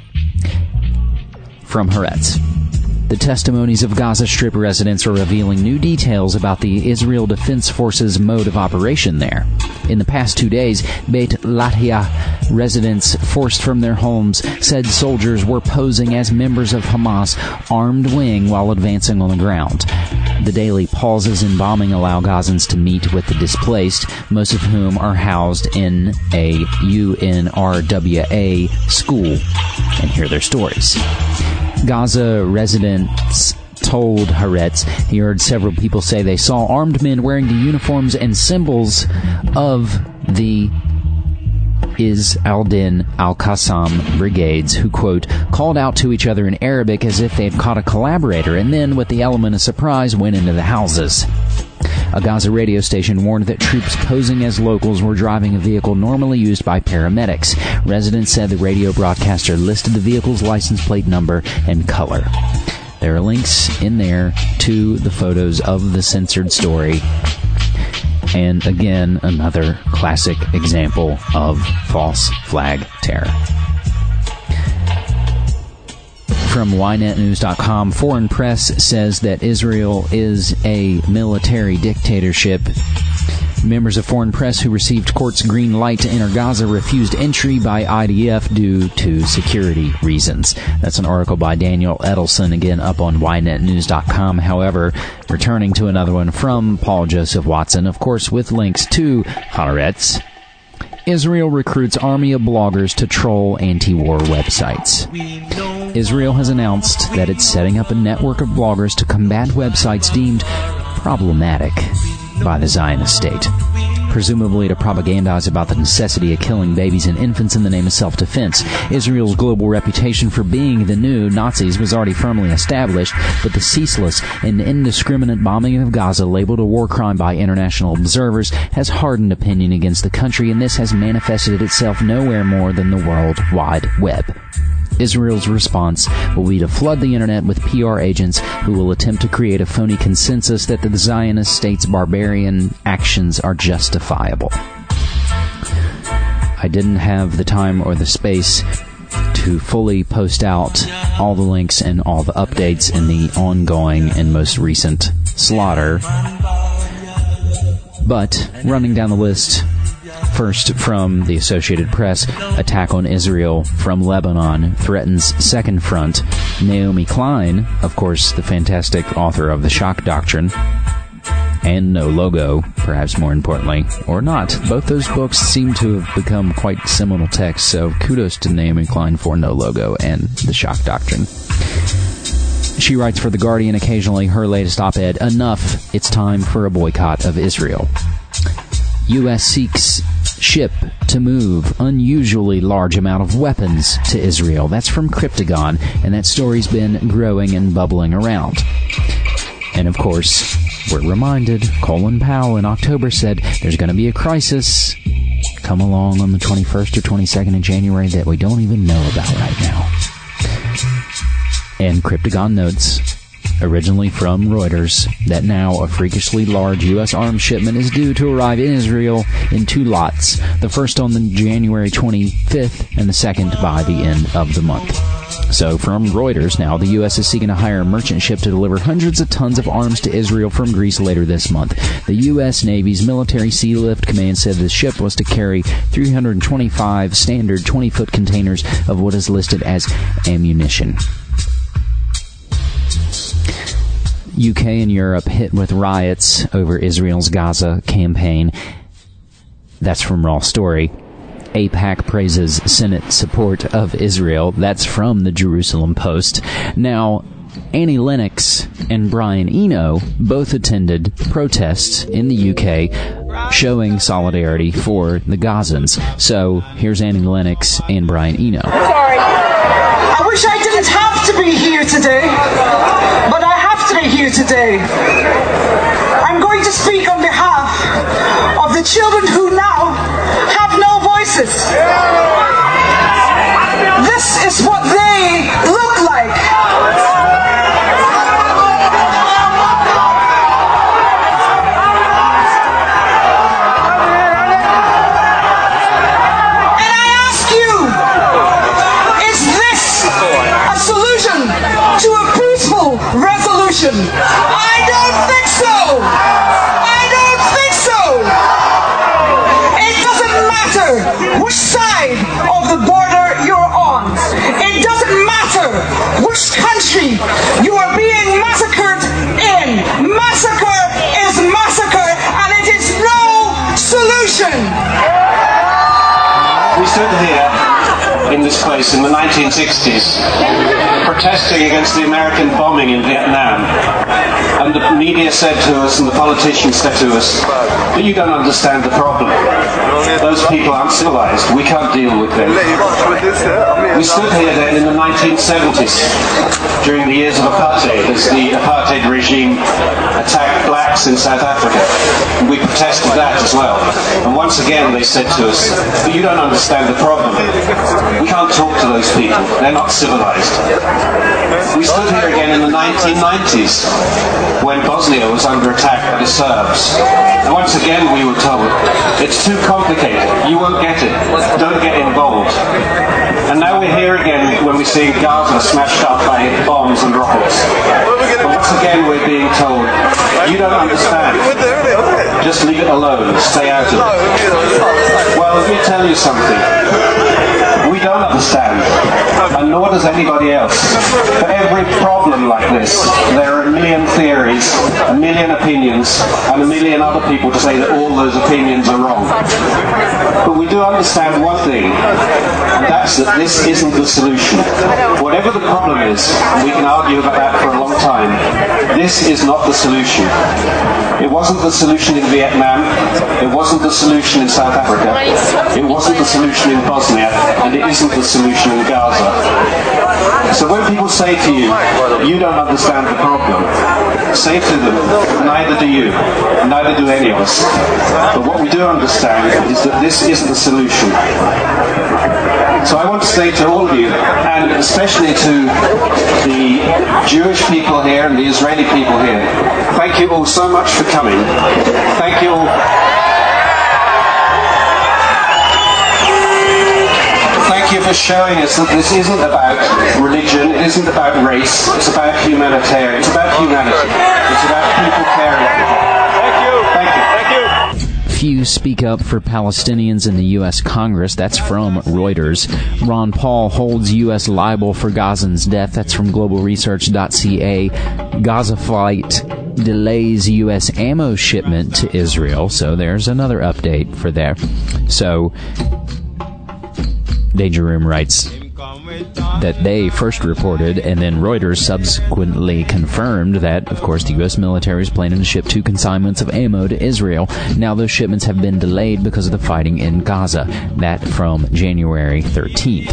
Speaker 6: From Haaretz. The testimonies of Gaza Strip residents are revealing new details about the Israel Defense Forces mode of operation there. In the past two days, Beit Lahia residents forced from their homes said soldiers were posing as members of Hamas' armed wing while advancing on the ground. The daily pauses in bombing allow Gazans to meet with the displaced, most of whom are housed in a U N R W A school, and hear their stories. Gaza residents told Haaretz he heard several people say they saw armed men wearing the uniforms and symbols of the Is al-Din al-Qassam brigades, who, quote, called out to each other in Arabic as if they had caught a collaborator, and then, with the element of surprise, went into the houses. A Gaza radio station warned that troops posing as locals were driving a vehicle normally used by paramedics. Residents said the radio broadcaster listed the vehicle's license plate number and color. There are links in there to the photos of the censored story. And again, another classic example of false flag terror. From Y net news dot com, foreign press says that Israel is a military dictatorship. Members of foreign press who received court's green light to enter Gaza refused entry by I D F due to security reasons. That's an article by Daniel Edelson, again up on Y net news dot com. However, returning to another one from Paul Joseph Watson, of course with links to Haaretz. Israel recruits army of bloggers to troll anti-war websites. Israel has announced that it's setting up a network of bloggers to combat websites deemed problematic by the Zionist state. presumably to propagandize about the necessity of killing babies and infants in the name of self-defense. Israel's global reputation for being the new Nazis was already firmly established, but the ceaseless and indiscriminate bombing of Gaza, labeled a war crime by international observers, has hardened opinion against the country, and this has manifested itself nowhere more than the World Wide Web. Israel's response will be to flood the internet with P R agents who will attempt to create a phony consensus that the Zionist state's barbarian actions are justifiable. I didn't have the time or the space to fully post out all the links and all the updates in the ongoing and most recent slaughter. But, running down the list, first from the Associated Press, attack on Israel from Lebanon threatens second front. Naomi Klein, of course, the fantastic author of The Shock Doctrine, and No Logo, perhaps more importantly, or not. Both those books seem to have become quite seminal texts, so kudos to Naomi Klein for No Logo and The Shock Doctrine. She writes for The Guardian occasionally, her latest op-ed, "Enough, it's time for a boycott of Israel." U S seeks ship to move unusually large amount of weapons to Israel. That's from Cryptagon, and that story's been growing and bubbling around. And of course, we're reminded, Colin Powell in October said there's going to be a crisis come along on the twenty-first or twenty-second of January that we don't even know about right now. And Cryptagon notes, originally from Reuters, that now a freakishly large U S arms shipment is due to arrive in Israel in two lots, the first on the January twenty-fifth and the second by the end of the month. So from Reuters now, the U S is seeking to hire a merchant ship to deliver hundreds of tons of arms to Israel from Greece later this month. The U S Navy's Military Sea Lift Command said the ship was to carry three hundred twenty-five standard twenty-foot containers of what is listed as ammunition. U K and Europe hit with riots over Israel's Gaza campaign. That's from Raw Story. AIPAC praises Senate support of Israel. That's from the Jerusalem Post. Now, Annie Lennox and Brian Eno both attended protests in the U K showing solidarity for the Gazans. So, here's Annie Lennox and Brian Eno.
Speaker 12: Sorry. I wish I didn't have to be here today, but I have to be here today. I'm going to speak on behalf of the children who now have no voices. This is what they look like. And I ask you, is this a solution to a peaceful resolution? I don't think so. I don't think so. It doesn't matter which side of the border you're on. It doesn't matter which country you are being massacred in. Massacre is massacre, and it is no solution.
Speaker 13: We stood here in this place in the nineteen sixties protesting against the American bombing in Vietnam, and the media said to us and the politicians said to us, but you don't understand the problem. Those people aren't civilized. We can't deal with them. We stood here then in the nineteen seventies during the years of apartheid, as the apartheid regime attacked blacks in South Africa. And we protested that as well. And once again they said to us, but you don't understand the problem. We can't talk to those people. They're not civilized. We stood here again in the nineteen nineties when Bosnia was under attack by the Serbs. And once again we were told, it's too complicated. You won't get it. Don't get involved. And now we're here again when we see Gaza smashed up by bombs and rockets. And once again we're being told, you don't understand. Just leave it alone. Stay out of it. Well, let me tell you something. We don't understand. And and nor does anybody else. For every problem like this, there are a million theories, a million opinions, and a million other people to say that all those opinions are wrong. But we do understand one thing, and that's that this isn't the solution. Whatever the problem is, and we can argue about that for a long time, this is not the solution. It wasn't the solution in Vietnam, it wasn't the solution in South Africa, it wasn't the solution in Bosnia, and it isn't the solution in Gaza. So when people say to you, you don't understand the problem, say to them, neither do you, neither do any of us. But what we do understand is that this isn't the solution. So I want to say to all of you, and especially to the Jewish people here and the Israeli people here, thank you all so much for coming. Thank you all. Thank you for showing us that this isn't about religion, it isn't about race, it's about humanitarian, it's about humanity, it's about people caring. Thank you. Thank you. Thank you.
Speaker 6: Few speak up for Palestinians in the U S Congress. That's from Reuters. Ron Paul holds U S liable for Gazans' death. That's from global research dot c a. Gaza flight delays U S ammo shipment to Israel. So there's another update for there. So Danger Room writes that they first reported, and then Reuters subsequently confirmed that, of course, the U S military is planning to ship two consignments of ammo to Israel. Now those shipments have been delayed because of the fighting in Gaza. That from January thirteenth.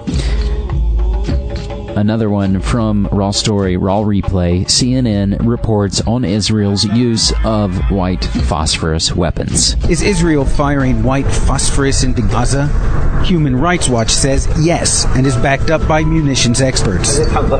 Speaker 6: Another one from Raw Story, Raw Replay. C N N reports on Israel's use of white phosphorus weapons.
Speaker 14: Is Israel firing white phosphorus into Gaza? Human Rights Watch says yes, and is backed up by munitions experts.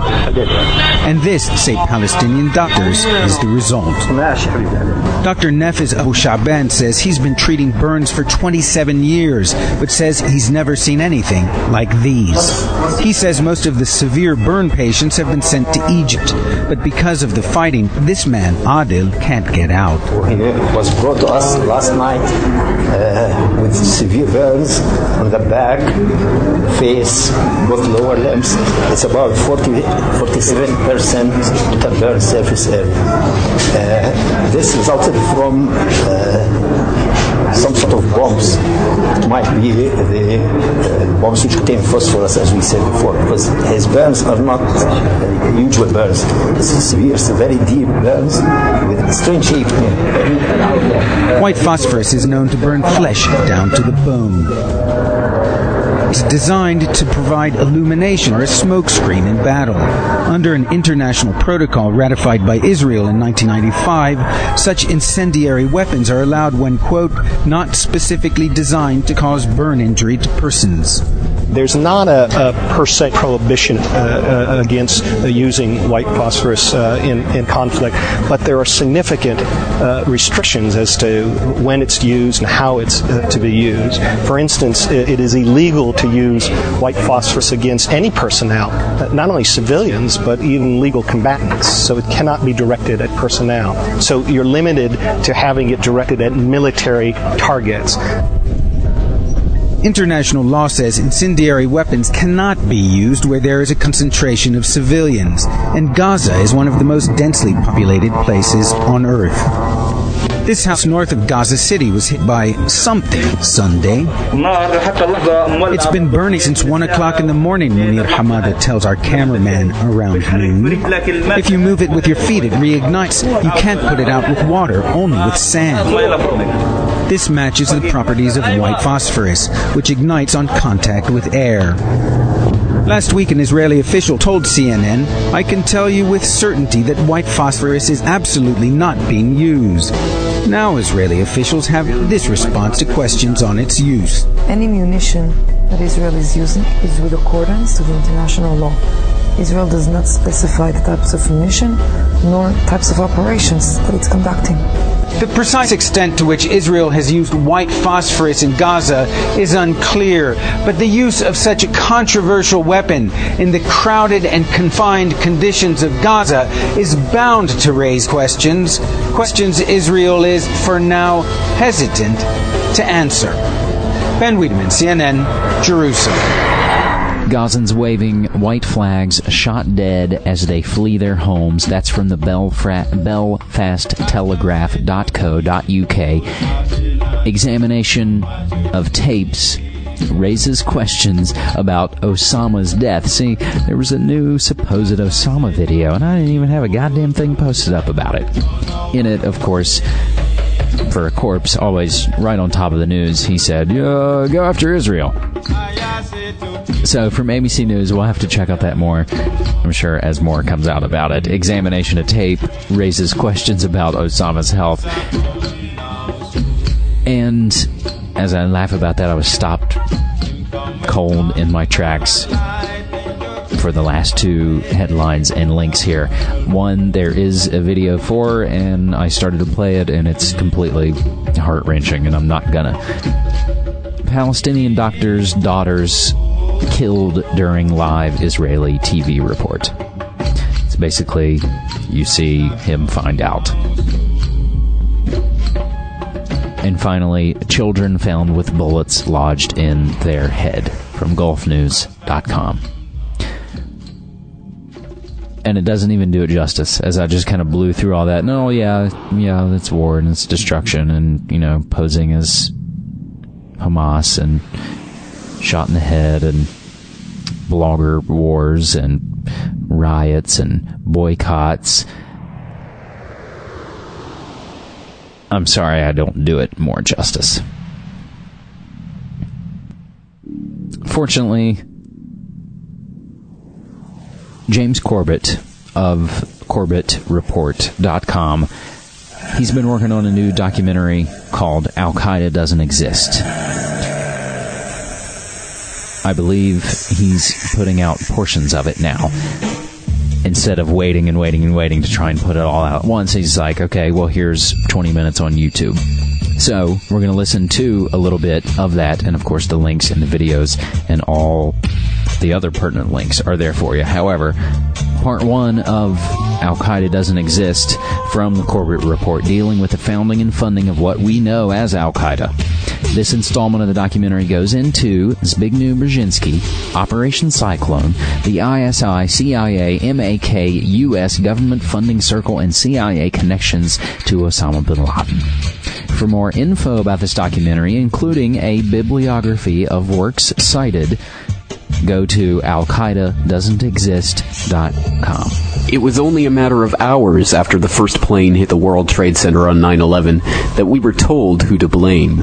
Speaker 14: And this, say Palestinian doctors, is the result. Doctor Nefez Abu Shaban says he's been treating burns for twenty-seven years, but says he's never seen anything like these. He says most of the severe burn patients have been sent to Egypt, but because of the fighting, this man, Adil, can't get out.
Speaker 15: He was brought to us last night uh, with severe burns on the back, face, both lower limbs. It's about forty, forty-seven percent total burn surface area. Uh, this resulted from uh, some sort of bombs. It might be the uh, bombs which contain phosphorus, as we said before, because his burns are not uh, usual burns. It's severe, it's very deep burns with strange shape.
Speaker 14: White phosphorus is known to burn flesh down to the bone. It's designed to provide illumination or a smokescreen in battle. Under an international protocol ratified by Israel in nineteen ninety-five, such incendiary weapons are allowed when, quote, not specifically designed to cause burn injury to persons.
Speaker 8: There's not a, a per se prohibition uh, uh, against uh, using white phosphorus uh, in, in conflict, but there are significant uh, restrictions as to when it's used and how it's uh, to be used. For instance, it, it is illegal to use white phosphorus against any personnel, uh, not only civilians, but even legal combatants. So it cannot be directed at personnel. So you're limited to having it directed at military targets.
Speaker 14: International law says incendiary weapons cannot be used where there is a concentration of civilians, and Gaza is one of the most densely populated places on Earth. This house north of Gaza City was hit by something Sunday. It's been burning since one o'clock in the morning, Munir Hamada tells our cameraman around noon. If you move it with your feet, it reignites. You can't put it out with water, only with sand. This matches the properties of white phosphorus, which ignites on contact with air. Last week, an Israeli official told C N N, I can tell you with certainty that white phosphorus is absolutely not being used. Now Israeli officials have this response to questions on its use.
Speaker 16: Any munition that Israel is using is with accordance to the international law. Israel does not specify the types of munition nor types of operations that it's conducting.
Speaker 14: The precise extent to which Israel has used white phosphorus in Gaza is unclear, but the use of such a controversial weapon in the crowded and confined conditions of Gaza is bound to raise questions, questions Israel is, for now, hesitant to answer. Ben Wiedemann, C N N, Jerusalem.
Speaker 6: Gazans waving white flags shot dead as they flee their homes. That's from the Belfra- Belfast Telegraph dot co dot uk. Examination of tapes raises questions about Osama's death. See, there was a new supposed Osama video, and I didn't even have a goddamn thing posted up about it. In it, of course, for a corpse, always right on top of the news, he said, uh, go after Israel. So from A B C News, we'll have to check out that more, I'm sure, as more comes out about it. Examination of tape raises questions about Osama's health. And as I laugh about that, I was stopped cold in my tracks for the last two headlines and links here. One, there is a video for, and I started to play it, and it's completely heart-wrenching, and I'm not gonna. Palestinian doctors' daughters killed during live Israeli T V report. It's basically, you see him find out. And finally, children found with bullets lodged in their head, from Gulf News dot com. And it doesn't even do it justice, as I just kind of blew through all that. No, yeah, yeah, it's war and it's destruction, and, you know, posing as Hamas and shot in the head and blogger wars and riots and boycotts. I'm sorry I don't do it more justice. Fortunately, James Corbett of Corbett Report dot com, he's been working on a new documentary called Al-Qaeda Doesn't Exist. I believe he's putting out portions of it now. Instead of waiting and waiting and waiting to try and put it all out at once, he's like, okay, well, here's twenty minutes on YouTube. So we're going to listen to a little bit of that, and of course the links and the videos and all the other pertinent links are there for you. However, part one of Al-Qaeda Doesn't Exist from the Corbett Report, dealing with the founding and funding of what we know as Al-Qaeda. This installment of the documentary goes into Zbigniew Brzezinski, Operation Cyclone, the I S I, C I A, M A K, U S government funding circle, and C I A connections to Osama bin Laden. For more info about this documentary, including a bibliography of works cited, go to al qaeda doesn't exist dot com.
Speaker 17: It was only a matter of hours after the first plane hit the World Trade Center on nine eleven that we were told who to blame.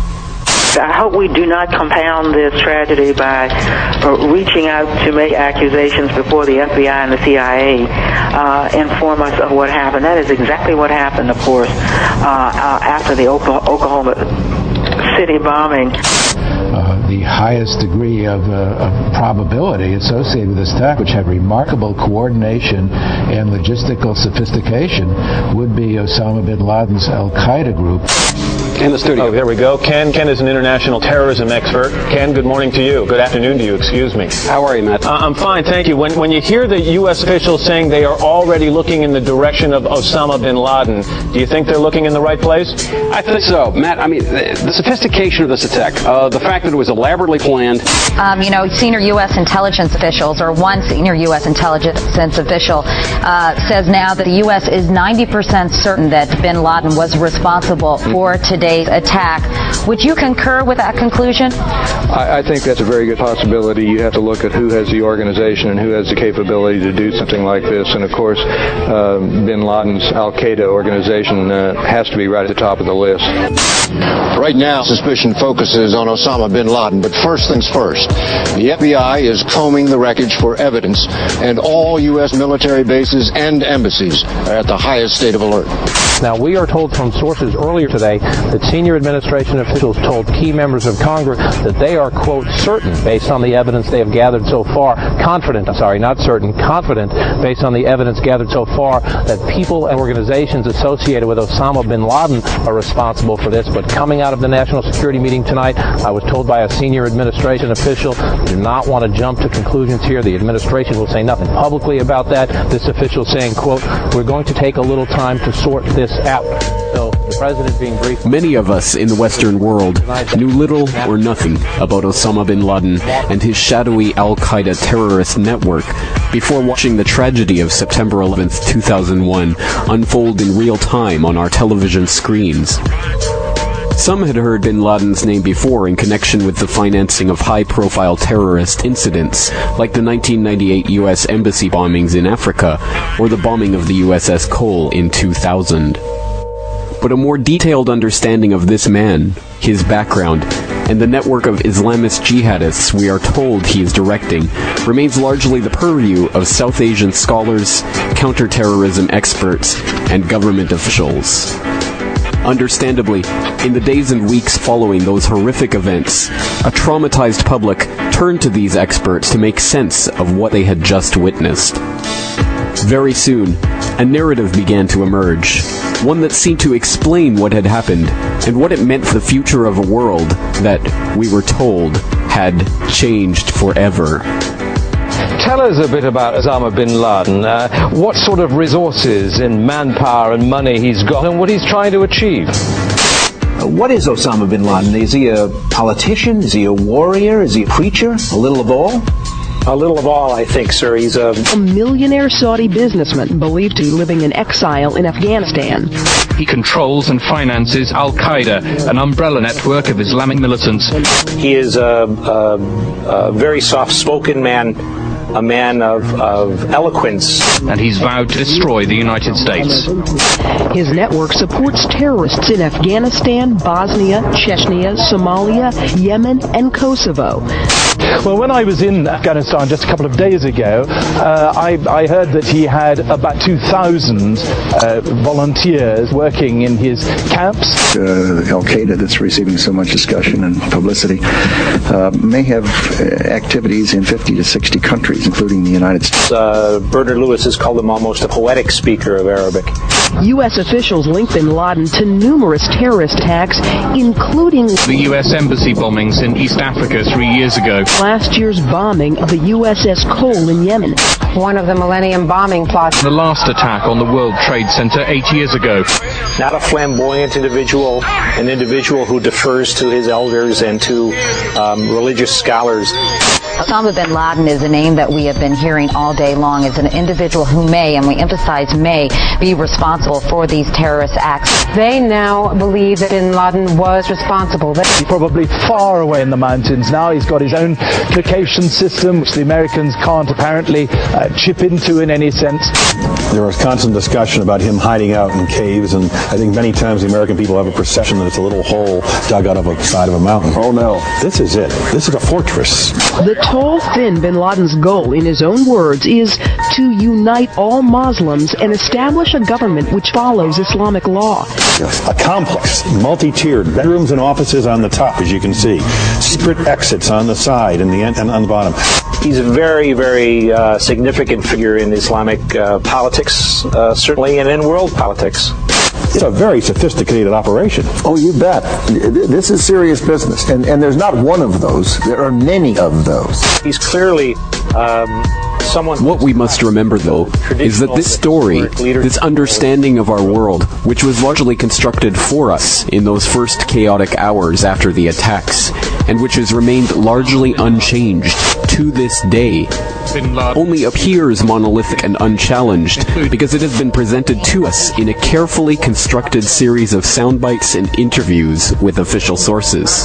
Speaker 18: I hope we do not compound this tragedy by uh, reaching out to make accusations before the F B I and the C I A uh, inform us of what happened. That is exactly what happened, of course, uh, uh, after the Oklahoma City bombing.
Speaker 19: Uh, the highest degree of, uh, of probability associated with this attack, which had remarkable coordination and logistical sophistication, would be Osama bin Laden's Al-Qaeda group.
Speaker 13: In the studio. Oh, there we go. Ken. Ken is an international terrorism expert. Ken, good morning to you. Good afternoon to you, excuse me.
Speaker 17: How are you, Matt?
Speaker 13: Uh, I'm fine, thank you. When when you hear the U S officials saying they are already looking in the direction of Osama bin Laden, do you think they're looking in the right place?
Speaker 17: I think so, Matt. I mean, the, the sophistication of this attack, uh, the fact that it was elaborately planned.
Speaker 20: Um, you know, senior U S intelligence officials, or one senior U S intelligence official, uh, says now that the U S is ninety percent certain that bin Laden was responsible for today's attack. Would you concur with that conclusion?
Speaker 23: I, I think that's a very good possibility. You have to look at who has the organization and who has the capability to do something like this. And of course, uh, bin Laden's Al-Qaeda organization uh, has to be right at the top of the list.
Speaker 24: Right now, suspicion focuses on Osama bin Laden, but first things first. The F B I is combing the wreckage for evidence, and all U S military bases and embassies are at the highest state of alert.
Speaker 13: Now, we are told from sources earlier today that senior administration officials told key members of Congress that they are, quote, certain, based on the evidence they have gathered so far, confident, I'm sorry, not certain, confident, based on the evidence gathered so far, that people and organizations associated with Osama bin Laden are responsible for this. But coming out of the National Security meeting tonight, I was told by a senior administration official, do not want to jump to conclusions here. The administration will say nothing publicly about that. This official saying, quote, we're going to take a little time to sort this out. So
Speaker 1: The president being briefed.
Speaker 17: Many of us in the Western world knew little or nothing about Osama bin Laden and his shadowy al-Qaeda terrorist network before watching the tragedy of September eleventh, two thousand one unfold in real time on our television screens. Some had heard bin Laden's name before in connection with the financing of high-profile terrorist incidents, like the nineteen ninety-eight U S Embassy bombings in Africa, or the bombing of the U S S Cole in two thousand. But a more detailed understanding of this man, his background, and the network of Islamist jihadists we are told he is directing remains largely the purview of South Asian scholars, counterterrorism experts, and government officials. Understandably, in the days and weeks following those horrific events, a traumatized public turned to these experts to make sense of what they had just witnessed. Very soon, a narrative began to emerge, one that seemed to explain what had happened and what it meant for the future of a world that, we were told, had changed forever.
Speaker 23: Tell us a bit about Osama bin Laden, uh, what sort of resources in manpower and money he's got and what he's trying to achieve.
Speaker 2: What is Osama bin Laden? Is he a politician? Is he a warrior? Is he a preacher? A little of all?
Speaker 21: A little of all, I think, sir. He's a...
Speaker 22: a millionaire Saudi businessman believed to be living in exile in Afghanistan.
Speaker 25: He controls and finances Al-Qaeda, an umbrella network of Islamic militants.
Speaker 21: He is a, a, a very soft-spoken man, a man of, of eloquence.
Speaker 25: And he's vowed to destroy the United States.
Speaker 22: His network supports terrorists in Afghanistan, Bosnia, Chechnya, Somalia, Yemen, and Kosovo.
Speaker 26: Well, when I was in Afghanistan just a couple of days ago, uh, I, I heard that he had about two thousand uh, volunteers working in his camps.
Speaker 27: Uh, Al-Qaeda, that's receiving so much discussion and publicity, uh, may have activities in fifty to sixty countries, including the United States.
Speaker 21: Uh, Bernard Lewis has called him almost a poetic speaker of Arabic.
Speaker 22: U S officials link bin Laden to numerous terrorist attacks, including
Speaker 25: the U S Embassy bombings in East Africa three years ago.
Speaker 22: Last year's bombing of the U S S Cole in Yemen.
Speaker 28: One of the Millennium bombing plots.
Speaker 25: The last attack on the World Trade Center eight years ago.
Speaker 21: Not a flamboyant individual, an individual who defers to his elders and to um, religious scholars.
Speaker 20: Osama bin Laden is a name that we have been hearing all day long as an individual who may, and we emphasize may, be responsible for these terrorist acts.
Speaker 28: They now believe that bin Laden was responsible.
Speaker 26: He's probably far away in the mountains now. He's got his own location system, which the Americans can't apparently uh, chip into in any sense.
Speaker 29: There was constant discussion about him hiding out in caves, and I think many times the American people have a perception that it's a little hole dug out of a side of a mountain. Oh no, this is it. This is a fortress.
Speaker 22: The tall, thin bin Laden's goal, in his own words, is to unite all Muslims and establish a government which follows Islamic law.
Speaker 29: A complex, multi-tiered, bedrooms and offices on the top, as you can see. Secret exits on the side and the end and on the bottom.
Speaker 21: He's a very, very uh, significant figure in Islamic uh, politics, uh, certainly, and in world politics.
Speaker 29: It's a very sophisticated operation.
Speaker 2: Oh, you bet. This is serious business. And, and there's not one of those. There are many of those.
Speaker 21: He's clearly um, someone...
Speaker 17: What we must remember, though, is that this story, this understanding of our world, which was largely constructed for us in those first chaotic hours after the attacks, and which has remained largely unchanged to this day, only appears monolithic and unchallenged because it has been presented to us in a carefully constructed series of sound bites and interviews with official sources.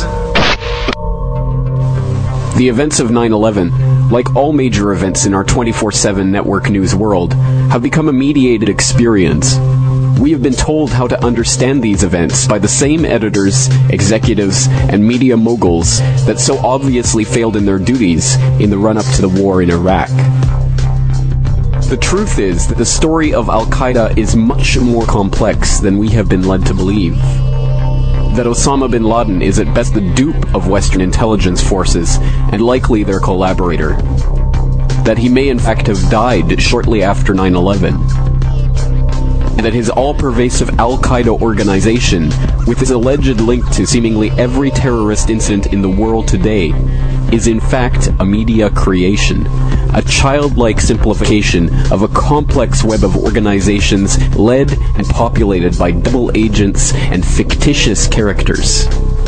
Speaker 17: The events of nine eleven, like all major events in our twenty-four seven network news world, have become a mediated experience. We have been told how to understand these events by the same editors, executives, and media moguls that so obviously failed in their duties in the run-up to the war in Iraq. The truth is that the story of Al-Qaeda is much more complex than we have been led to believe. That Osama bin Laden is at best the dupe of Western intelligence forces, and likely their collaborator. That he may in fact have died shortly after nine eleven. And that his all-pervasive Al-Qaeda organization, with its alleged link to seemingly every terrorist incident in the world today, is in fact a media creation, a childlike simplification of a complex web of organizations led and populated by double agents and fictitious characters.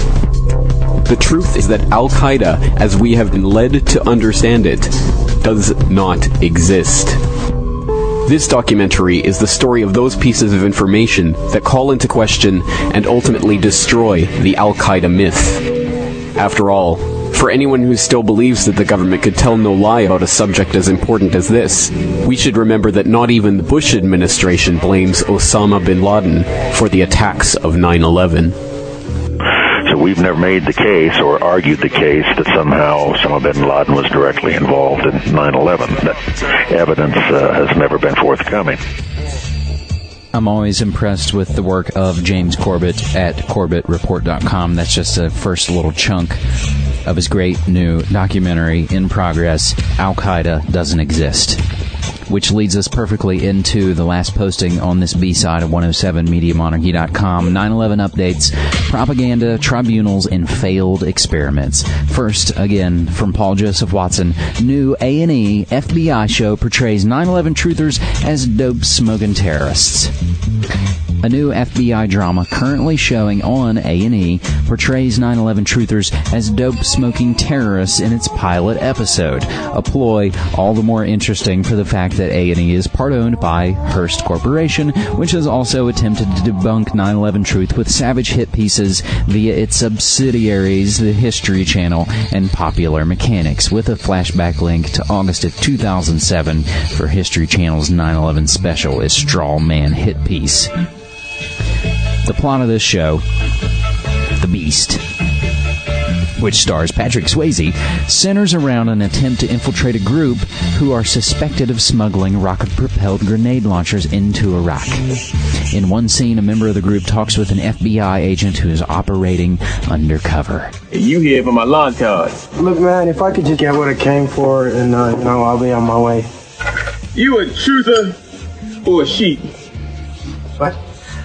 Speaker 17: The truth is that Al-Qaeda, as we have been led to understand it, does not exist. This documentary is the story of those pieces of information that call into question and ultimately destroy the Al-Qaeda myth. After all, for anyone who still believes that the government could tell no lie about a subject as important as this, we should remember that not even the Bush administration blames Osama bin Laden for the attacks of nine eleven.
Speaker 1: So we've never made the case or argued the case that somehow Osama bin Laden was directly involved in nine eleven. That evidence uh, has never been forthcoming.
Speaker 6: I'm always impressed with the work of James Corbett at Corbett Report dot com. That's just a first little chunk of his great new documentary in progress, Al-Qaeda Doesn't Exist, which leads us perfectly into the last posting on this B-side of one oh seven media monarchy dot com, nine eleven updates, propaganda, tribunals, and failed experiments. First, again, from Paul Joseph Watson, new A and E F B I show portrays nine eleven truthers as dope-smoking terrorists. A new F B I drama currently showing on A and E portrays nine eleven truthers as dope-smoking terrorists in its pilot episode, a ploy all the more interesting for the fact that A and E is part-owned by Hearst Corporation, which has also attempted to debunk nine eleven truth with savage hit pieces via its subsidiaries, the History Channel and Popular Mechanics, with a flashback link to August of two thousand seven for History Channel's nine eleven special, its Straw Man hit piece. The plot of this show, The Beast, which stars Patrick Swayze, centers around an attempt to infiltrate a group who are suspected of smuggling rocket-propelled grenade launchers into Iraq. In one scene, a member of the group talks with an F B I agent who is operating undercover.
Speaker 3: You here for my lawn charge?
Speaker 4: Look, man, if I could just get what I came for, and uh, you know, I'll be on my way.
Speaker 3: You a truther or a sheep?
Speaker 4: What?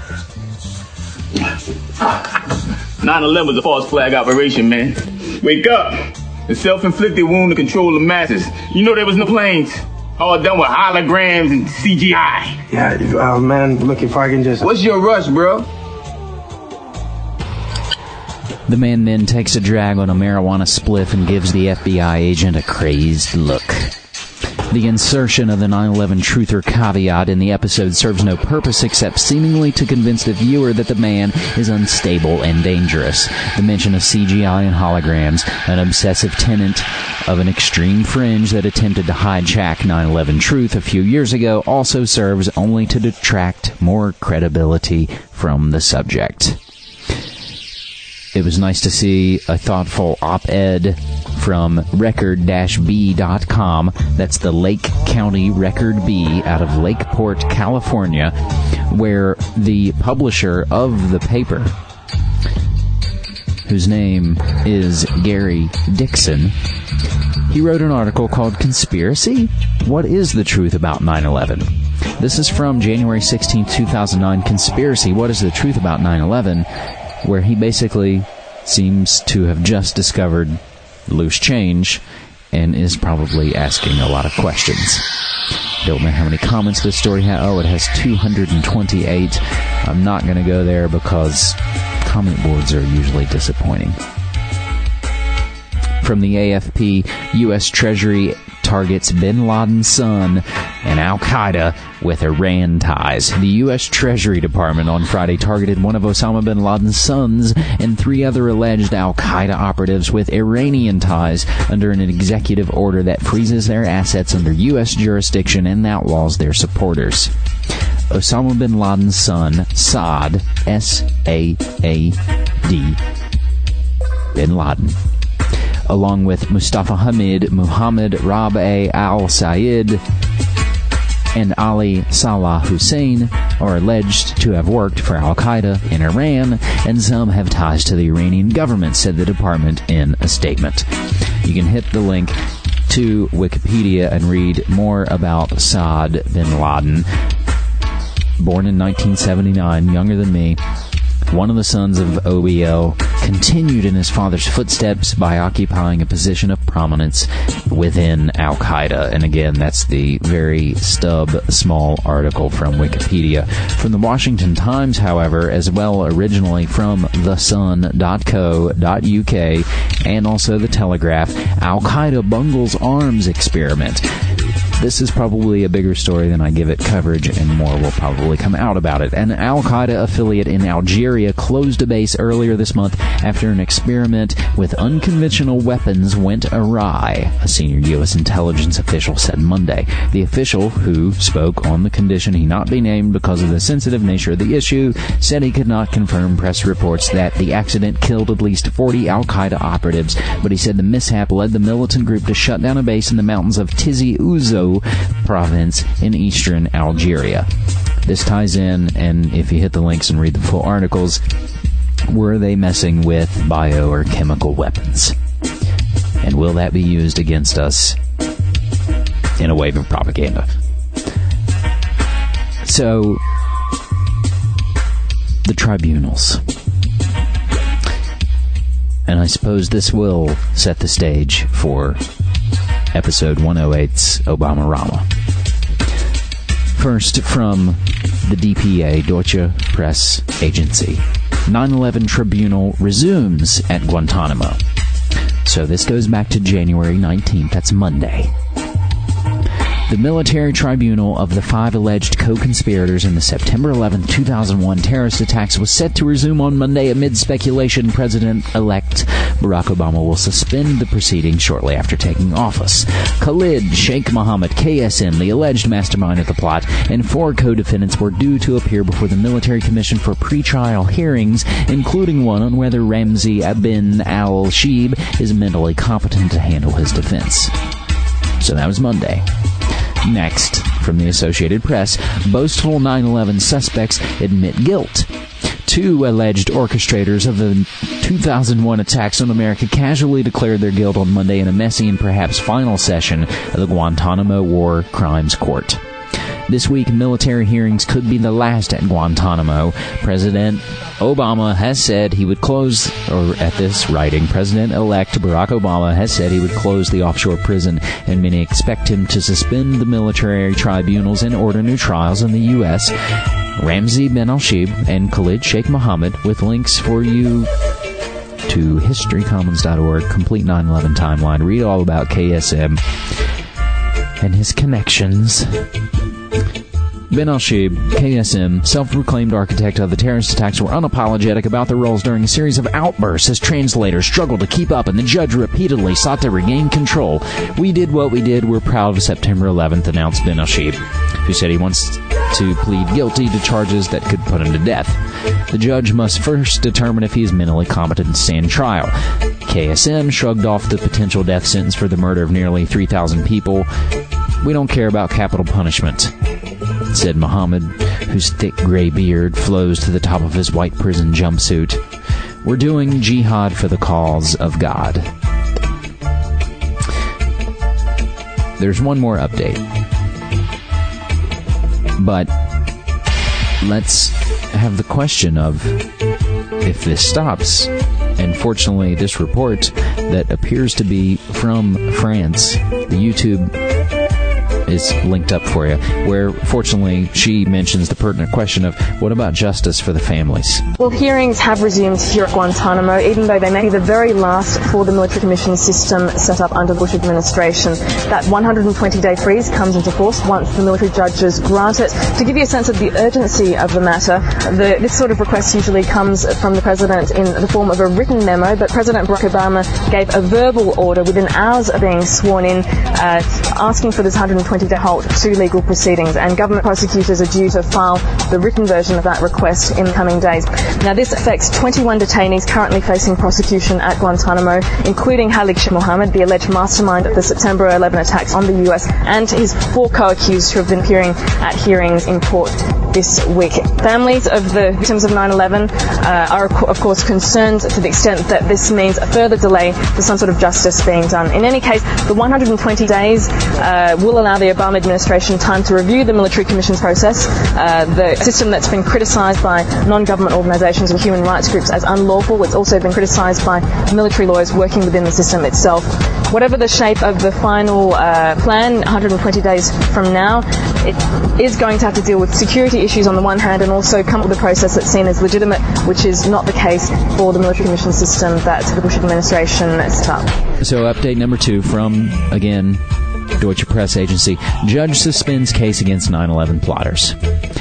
Speaker 3: nine eleven was a false flag operation, man. Wake up! A self-inflicted wound to control the masses. You know there was no planes. All done with holograms and C G I.
Speaker 4: Yeah, uh, man, look, if I can just...
Speaker 3: What's your rush, bro?
Speaker 6: The man then takes a drag on a marijuana spliff and gives the F B I agent a crazed look. The insertion of the nine eleven truther caveat in the episode serves no purpose except seemingly to convince the viewer that the man is unstable and dangerous. The mention of C G I and holograms, an obsessive tenet of an extreme fringe that attempted to hijack nine eleven truth a few years ago, also serves only to detract more credibility from the subject. It was nice to see a thoughtful op-ed from record dash b dot com. That's the Lake County Record B out of Lakeport, California, where the publisher of the paper, whose name is Gary Dixon, he wrote an article called Conspiracy? What is the truth about nine eleven? This is from January sixteenth, two thousand nine, Conspiracy, What is the truth about nine eleven? Where he basically seems to have just discovered loose change and is probably asking a lot of questions. Don't know how many comments this story has. Oh, it has two hundred twenty-eight. I'm not going to go there because comment boards are usually disappointing. From the A F P, U S Treasury targets bin Laden's son and Al-Qaeda with Iran ties. The U S Treasury Department on Friday targeted one of Osama bin Laden's sons and three other alleged Al-Qaeda operatives with Iranian ties under an executive order that freezes their assets under U S jurisdiction and outlaws their supporters. Osama bin Laden's son, Saad, S A A D, bin Laden, along with Mustafa Hamid, Muhammad Rabi al-Sayed, and Ali Salah Hussein, are alleged to have worked for Al-Qaeda in Iran, and some have ties to the Iranian government, said the department in a statement. You can hit the link to Wikipedia and read more about Saad bin Laden. Born in nineteen seventy-nine, younger than me, one of the sons of O B L, continued in his father's footsteps by occupying a position of prominence within Al-Qaeda. And again, that's the very stub, small article from Wikipedia. From the Washington Times, however, as well originally from the sun dot co dot U K and also the Telegraph, Al-Qaeda bungles arms experiment. This is probably a bigger story than I give it coverage, and more will probably come out about it. An Al-Qaeda affiliate in Algeria closed a base earlier this month after an experiment with unconventional weapons went awry, a senior U S intelligence official said Monday. The official, who spoke on the condition he not be named because of the sensitive nature of the issue, said he could not confirm press reports that the accident killed at least forty Al-Qaeda operatives, but he said the mishap led the militant group to shut down a base in the mountains of Tizi Ouzou province in eastern Algeria. This ties in, and if you hit the links and read the full articles, were they messing with bio or chemical weapons? And will that be used against us in a wave of propaganda? So, the tribunals. And I suppose this will set the stage for episode one oh eight's Obama-Rama. First, from the D P A, Deutsche Press Agency. nine eleven Tribunal resumes at Guantanamo. So this goes back to January nineteenth. That's Monday. The military tribunal of the five alleged co-conspirators in the September eleventh, two thousand one terrorist attacks was set to resume on Monday amid speculation President-elect Barack Obama will suspend the proceedings shortly after taking office. Khalid Sheikh Mohammed, K S M, the alleged mastermind of the plot, and four co-defendants were due to appear before the Military Commission for pre-trial hearings, including one on whether Ramzi bin al-Shibh is mentally competent to handle his defense. So that was Monday. Next, from the Associated Press, boastful nine eleven suspects admit guilt. Two alleged orchestrators of the two thousand one attacks on America casually declared their guilt on Monday in a messy and perhaps final session of the Guantanamo War Crimes Court. This week, military hearings could be the last at Guantanamo. President Obama has said he would close, or at this writing, President-elect Barack Obama has said he would close the offshore prison, and many expect him to suspend the military tribunals and order new trials in the U S Ramzi bin al-Shibh and Khalid Sheikh Mohammed, with links for you to history commons dot org, complete nine eleven timeline. Read all about K S M and his connections. Bin al-Shibh, K S M, self-proclaimed architect of the terrorist attacks, were unapologetic about their roles during a series of outbursts as translators struggled to keep up and the judge repeatedly sought to regain control. "We did what we did. We're proud of September eleventh, announced Bin al-Shibh, who said he wants to plead guilty to charges that could put him to death. The judge must first determine if he is mentally competent to stand trial. K S M shrugged off the potential death sentence for the murder of nearly three thousand people. "We don't care about capital punishment," said Mohammed, whose thick gray beard flows to the top of his white prison jumpsuit. "We're doing jihad for the cause of God." There's one more update. But let's have the question of if this stops. And fortunately, this report that appears to be from France, the YouTube is linked up for you, where fortunately she mentions the pertinent question of what about justice for the families?
Speaker 5: Well, hearings have resumed here at Guantanamo, even though they may be the very last for the military commission system set up under the Bush administration. That one hundred twenty day freeze comes into force once the military judges grant it. To give you a sense of the urgency of the matter, the, this sort of request usually comes from the president in the form of a written memo, but President Barack Obama gave a verbal order within hours of being sworn in, uh, asking for this one hundred twenty day halt to legal proceedings, and government prosecutors are due to file the written version of that request in the coming days. Now, this affects twenty-one detainees currently facing prosecution at Guantanamo, including Khalid Sheikh Mohammed, the alleged mastermind of the September eleventh attacks on the U S, and his four co-accused who have been appearing at hearings in court. this week. Families of the victims of nine eleven uh, are, of course, concerned to the extent that this means a further delay for some sort of justice being done. In any case, the one hundred twenty days uh, will allow the Obama administration time to review the military commissions process, uh, the system that's been criticised by non-government organisations and human rights groups as unlawful. It's also been criticised by military lawyers working within the system itself. Whatever the shape of the final uh, plan, one hundred twenty days from now, it is going to have to deal with security issues on the one hand and also come up with a process that's seen as legitimate, which is not the case for the military commission system that the Bush administration set up.
Speaker 6: So update number two from, again, Deutsche Press Agency. Judge suspends case against nine eleven plotters.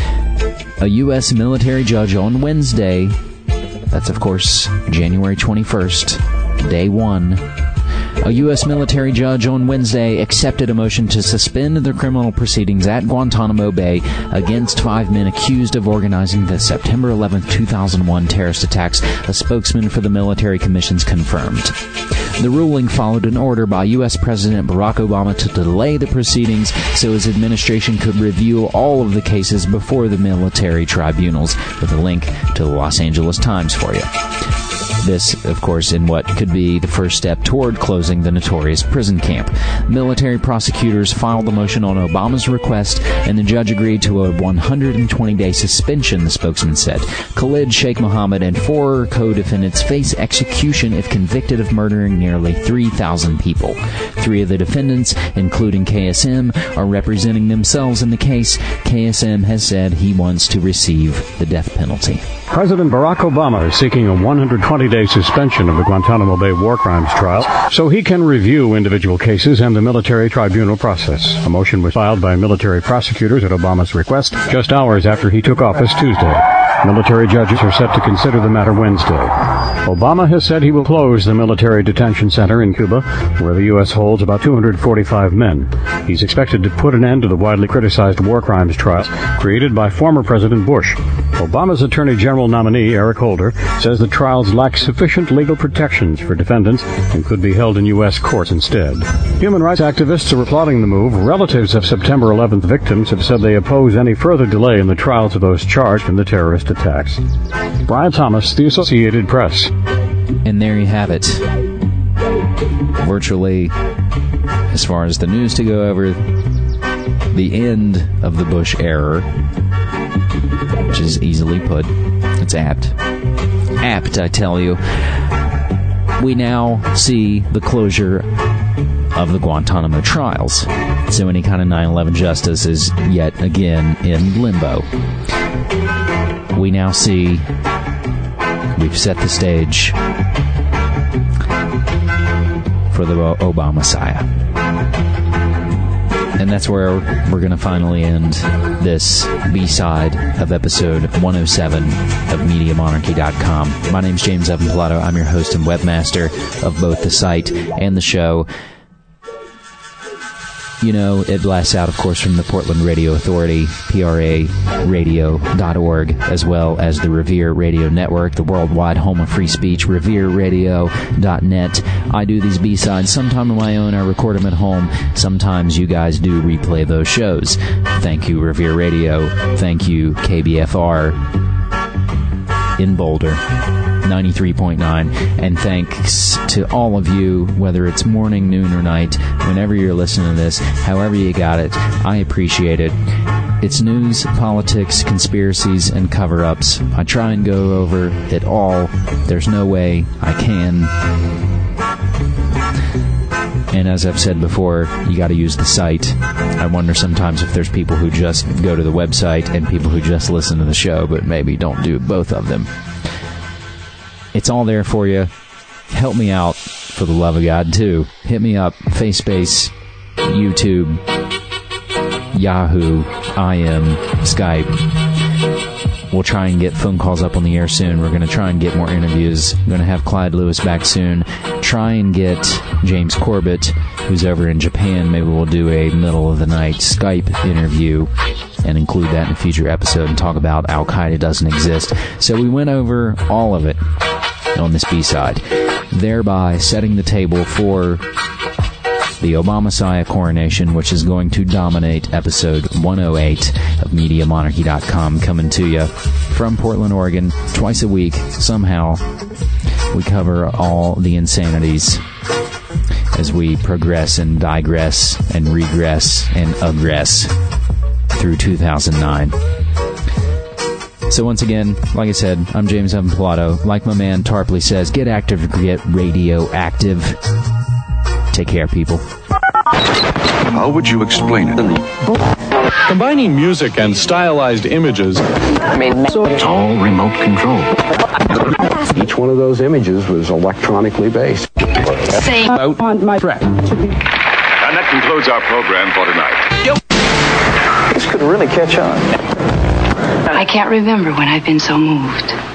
Speaker 6: A U S military judge on Wednesday, that's of course January twenty-first, day one, a U S military judge on Wednesday accepted a motion to suspend the criminal proceedings at Guantanamo Bay against five men accused of organizing the September eleventh, two thousand one terrorist attacks, a spokesman for the military commissions confirmed. The ruling followed an order by U S President Barack Obama to delay the proceedings so his administration could review all of the cases before the military tribunals, with a link to the Los Angeles Times for you. This, of course, in what could be the first step toward closing the notorious prison camp. Military prosecutors filed a motion on Obama's request, and the judge agreed to a one hundred twenty day suspension, the spokesman said. Khalid Sheikh Mohammed and four co-defendants face execution if convicted of murdering nearly three thousand people. Three of the defendants, including K S M, are representing themselves in the case. K S M has said he wants to receive the death penalty.
Speaker 7: President Barack Obama is seeking a one hundred twenty day suspension of the Guantanamo Bay war crimes trial so he can review individual cases and the military tribunal process. A motion was filed by military prosecutors at Obama's request just hours after he took office Tuesday. Military judges are set to consider the matter Wednesday. Obama has said he will close the military detention center in Cuba, where the U S holds about two hundred forty-five men. He's expected to put an end to the widely criticized war crimes trials created by former President Bush. Obama's Attorney General nominee, Eric Holder, says the trials lack sufficient legal protections for defendants and could be held in U S courts instead. Human rights activists are applauding the move. Relatives of September eleventh victims have said they oppose any further delay in the trials of those charged in the terrorist attacks. Brian Thomas, The Associated Press.
Speaker 6: And there you have it. Virtually, as far as the news to go over, the end of the Bush era, which is easily put. It's apt. Apt, I tell you. We now see the closure of the Guantanamo trials. So any kind of nine eleven justice is yet again in limbo. We now see we've set the stage for the Obama Messiah. And that's where we're going to finally end this B-side of episode one oh seven of Media Monarchy dot com. My name's James Evan Pilato. I'm your host and webmaster of both the site and the show. You know, it blasts out, of course, from the Portland Radio Authority, P R A radio dot org, as well as the Revere Radio Network, the worldwide home of free speech, revere radio dot net. I do these B-sides sometime on my own. I record them at home. Sometimes you guys do replay those shows. Thank you, Revere Radio. Thank you, K B F R in Boulder, ninety-three point nine. And thanks to all of you, whether it's morning, noon, or night, whenever you're listening to this, however you got it, I appreciate it. It's news, politics, conspiracies, and cover-ups. I try and go over it all. There's no way I can. And as I've said before, you got to use the site. I wonder sometimes if there's people who just go to the website and people who just listen to the show, but maybe don't do both of them. It's all there for you. Help me out, for the love of God, too. Hit me up, FaceSpace, YouTube, Yahoo, I M, Skype. We'll try and get phone calls up on the air soon. We're going to try and get more interviews. We're going to have Clyde Lewis back soon. Try and get James Corbett, who's over in Japan. Maybe we'll do a middle-of-the-night Skype interview and include that in a future episode and talk about Al-Qaeda doesn't exist. So we went over all of it on this B-side, thereby setting the table for the Obama-Messiah coronation, which is going to dominate episode one oh eight of Media Monarchy dot com, coming to you from Portland, Oregon, twice a week. Somehow, we cover all the insanities as we progress and digress and regress and aggress through two thousand nine. So once again, like I said, I'm James Evan Pilato. Like my man Tarpley says, get active, get radioactive. Take care, people.
Speaker 8: How would you explain it?
Speaker 9: Combining music and stylized images.
Speaker 8: I mean, it's all remote control.
Speaker 10: Each one of those images was electronically based.
Speaker 8: Say out on my track. And that concludes our program for tonight.
Speaker 10: This could really catch on.
Speaker 11: I can't remember when I've been so moved.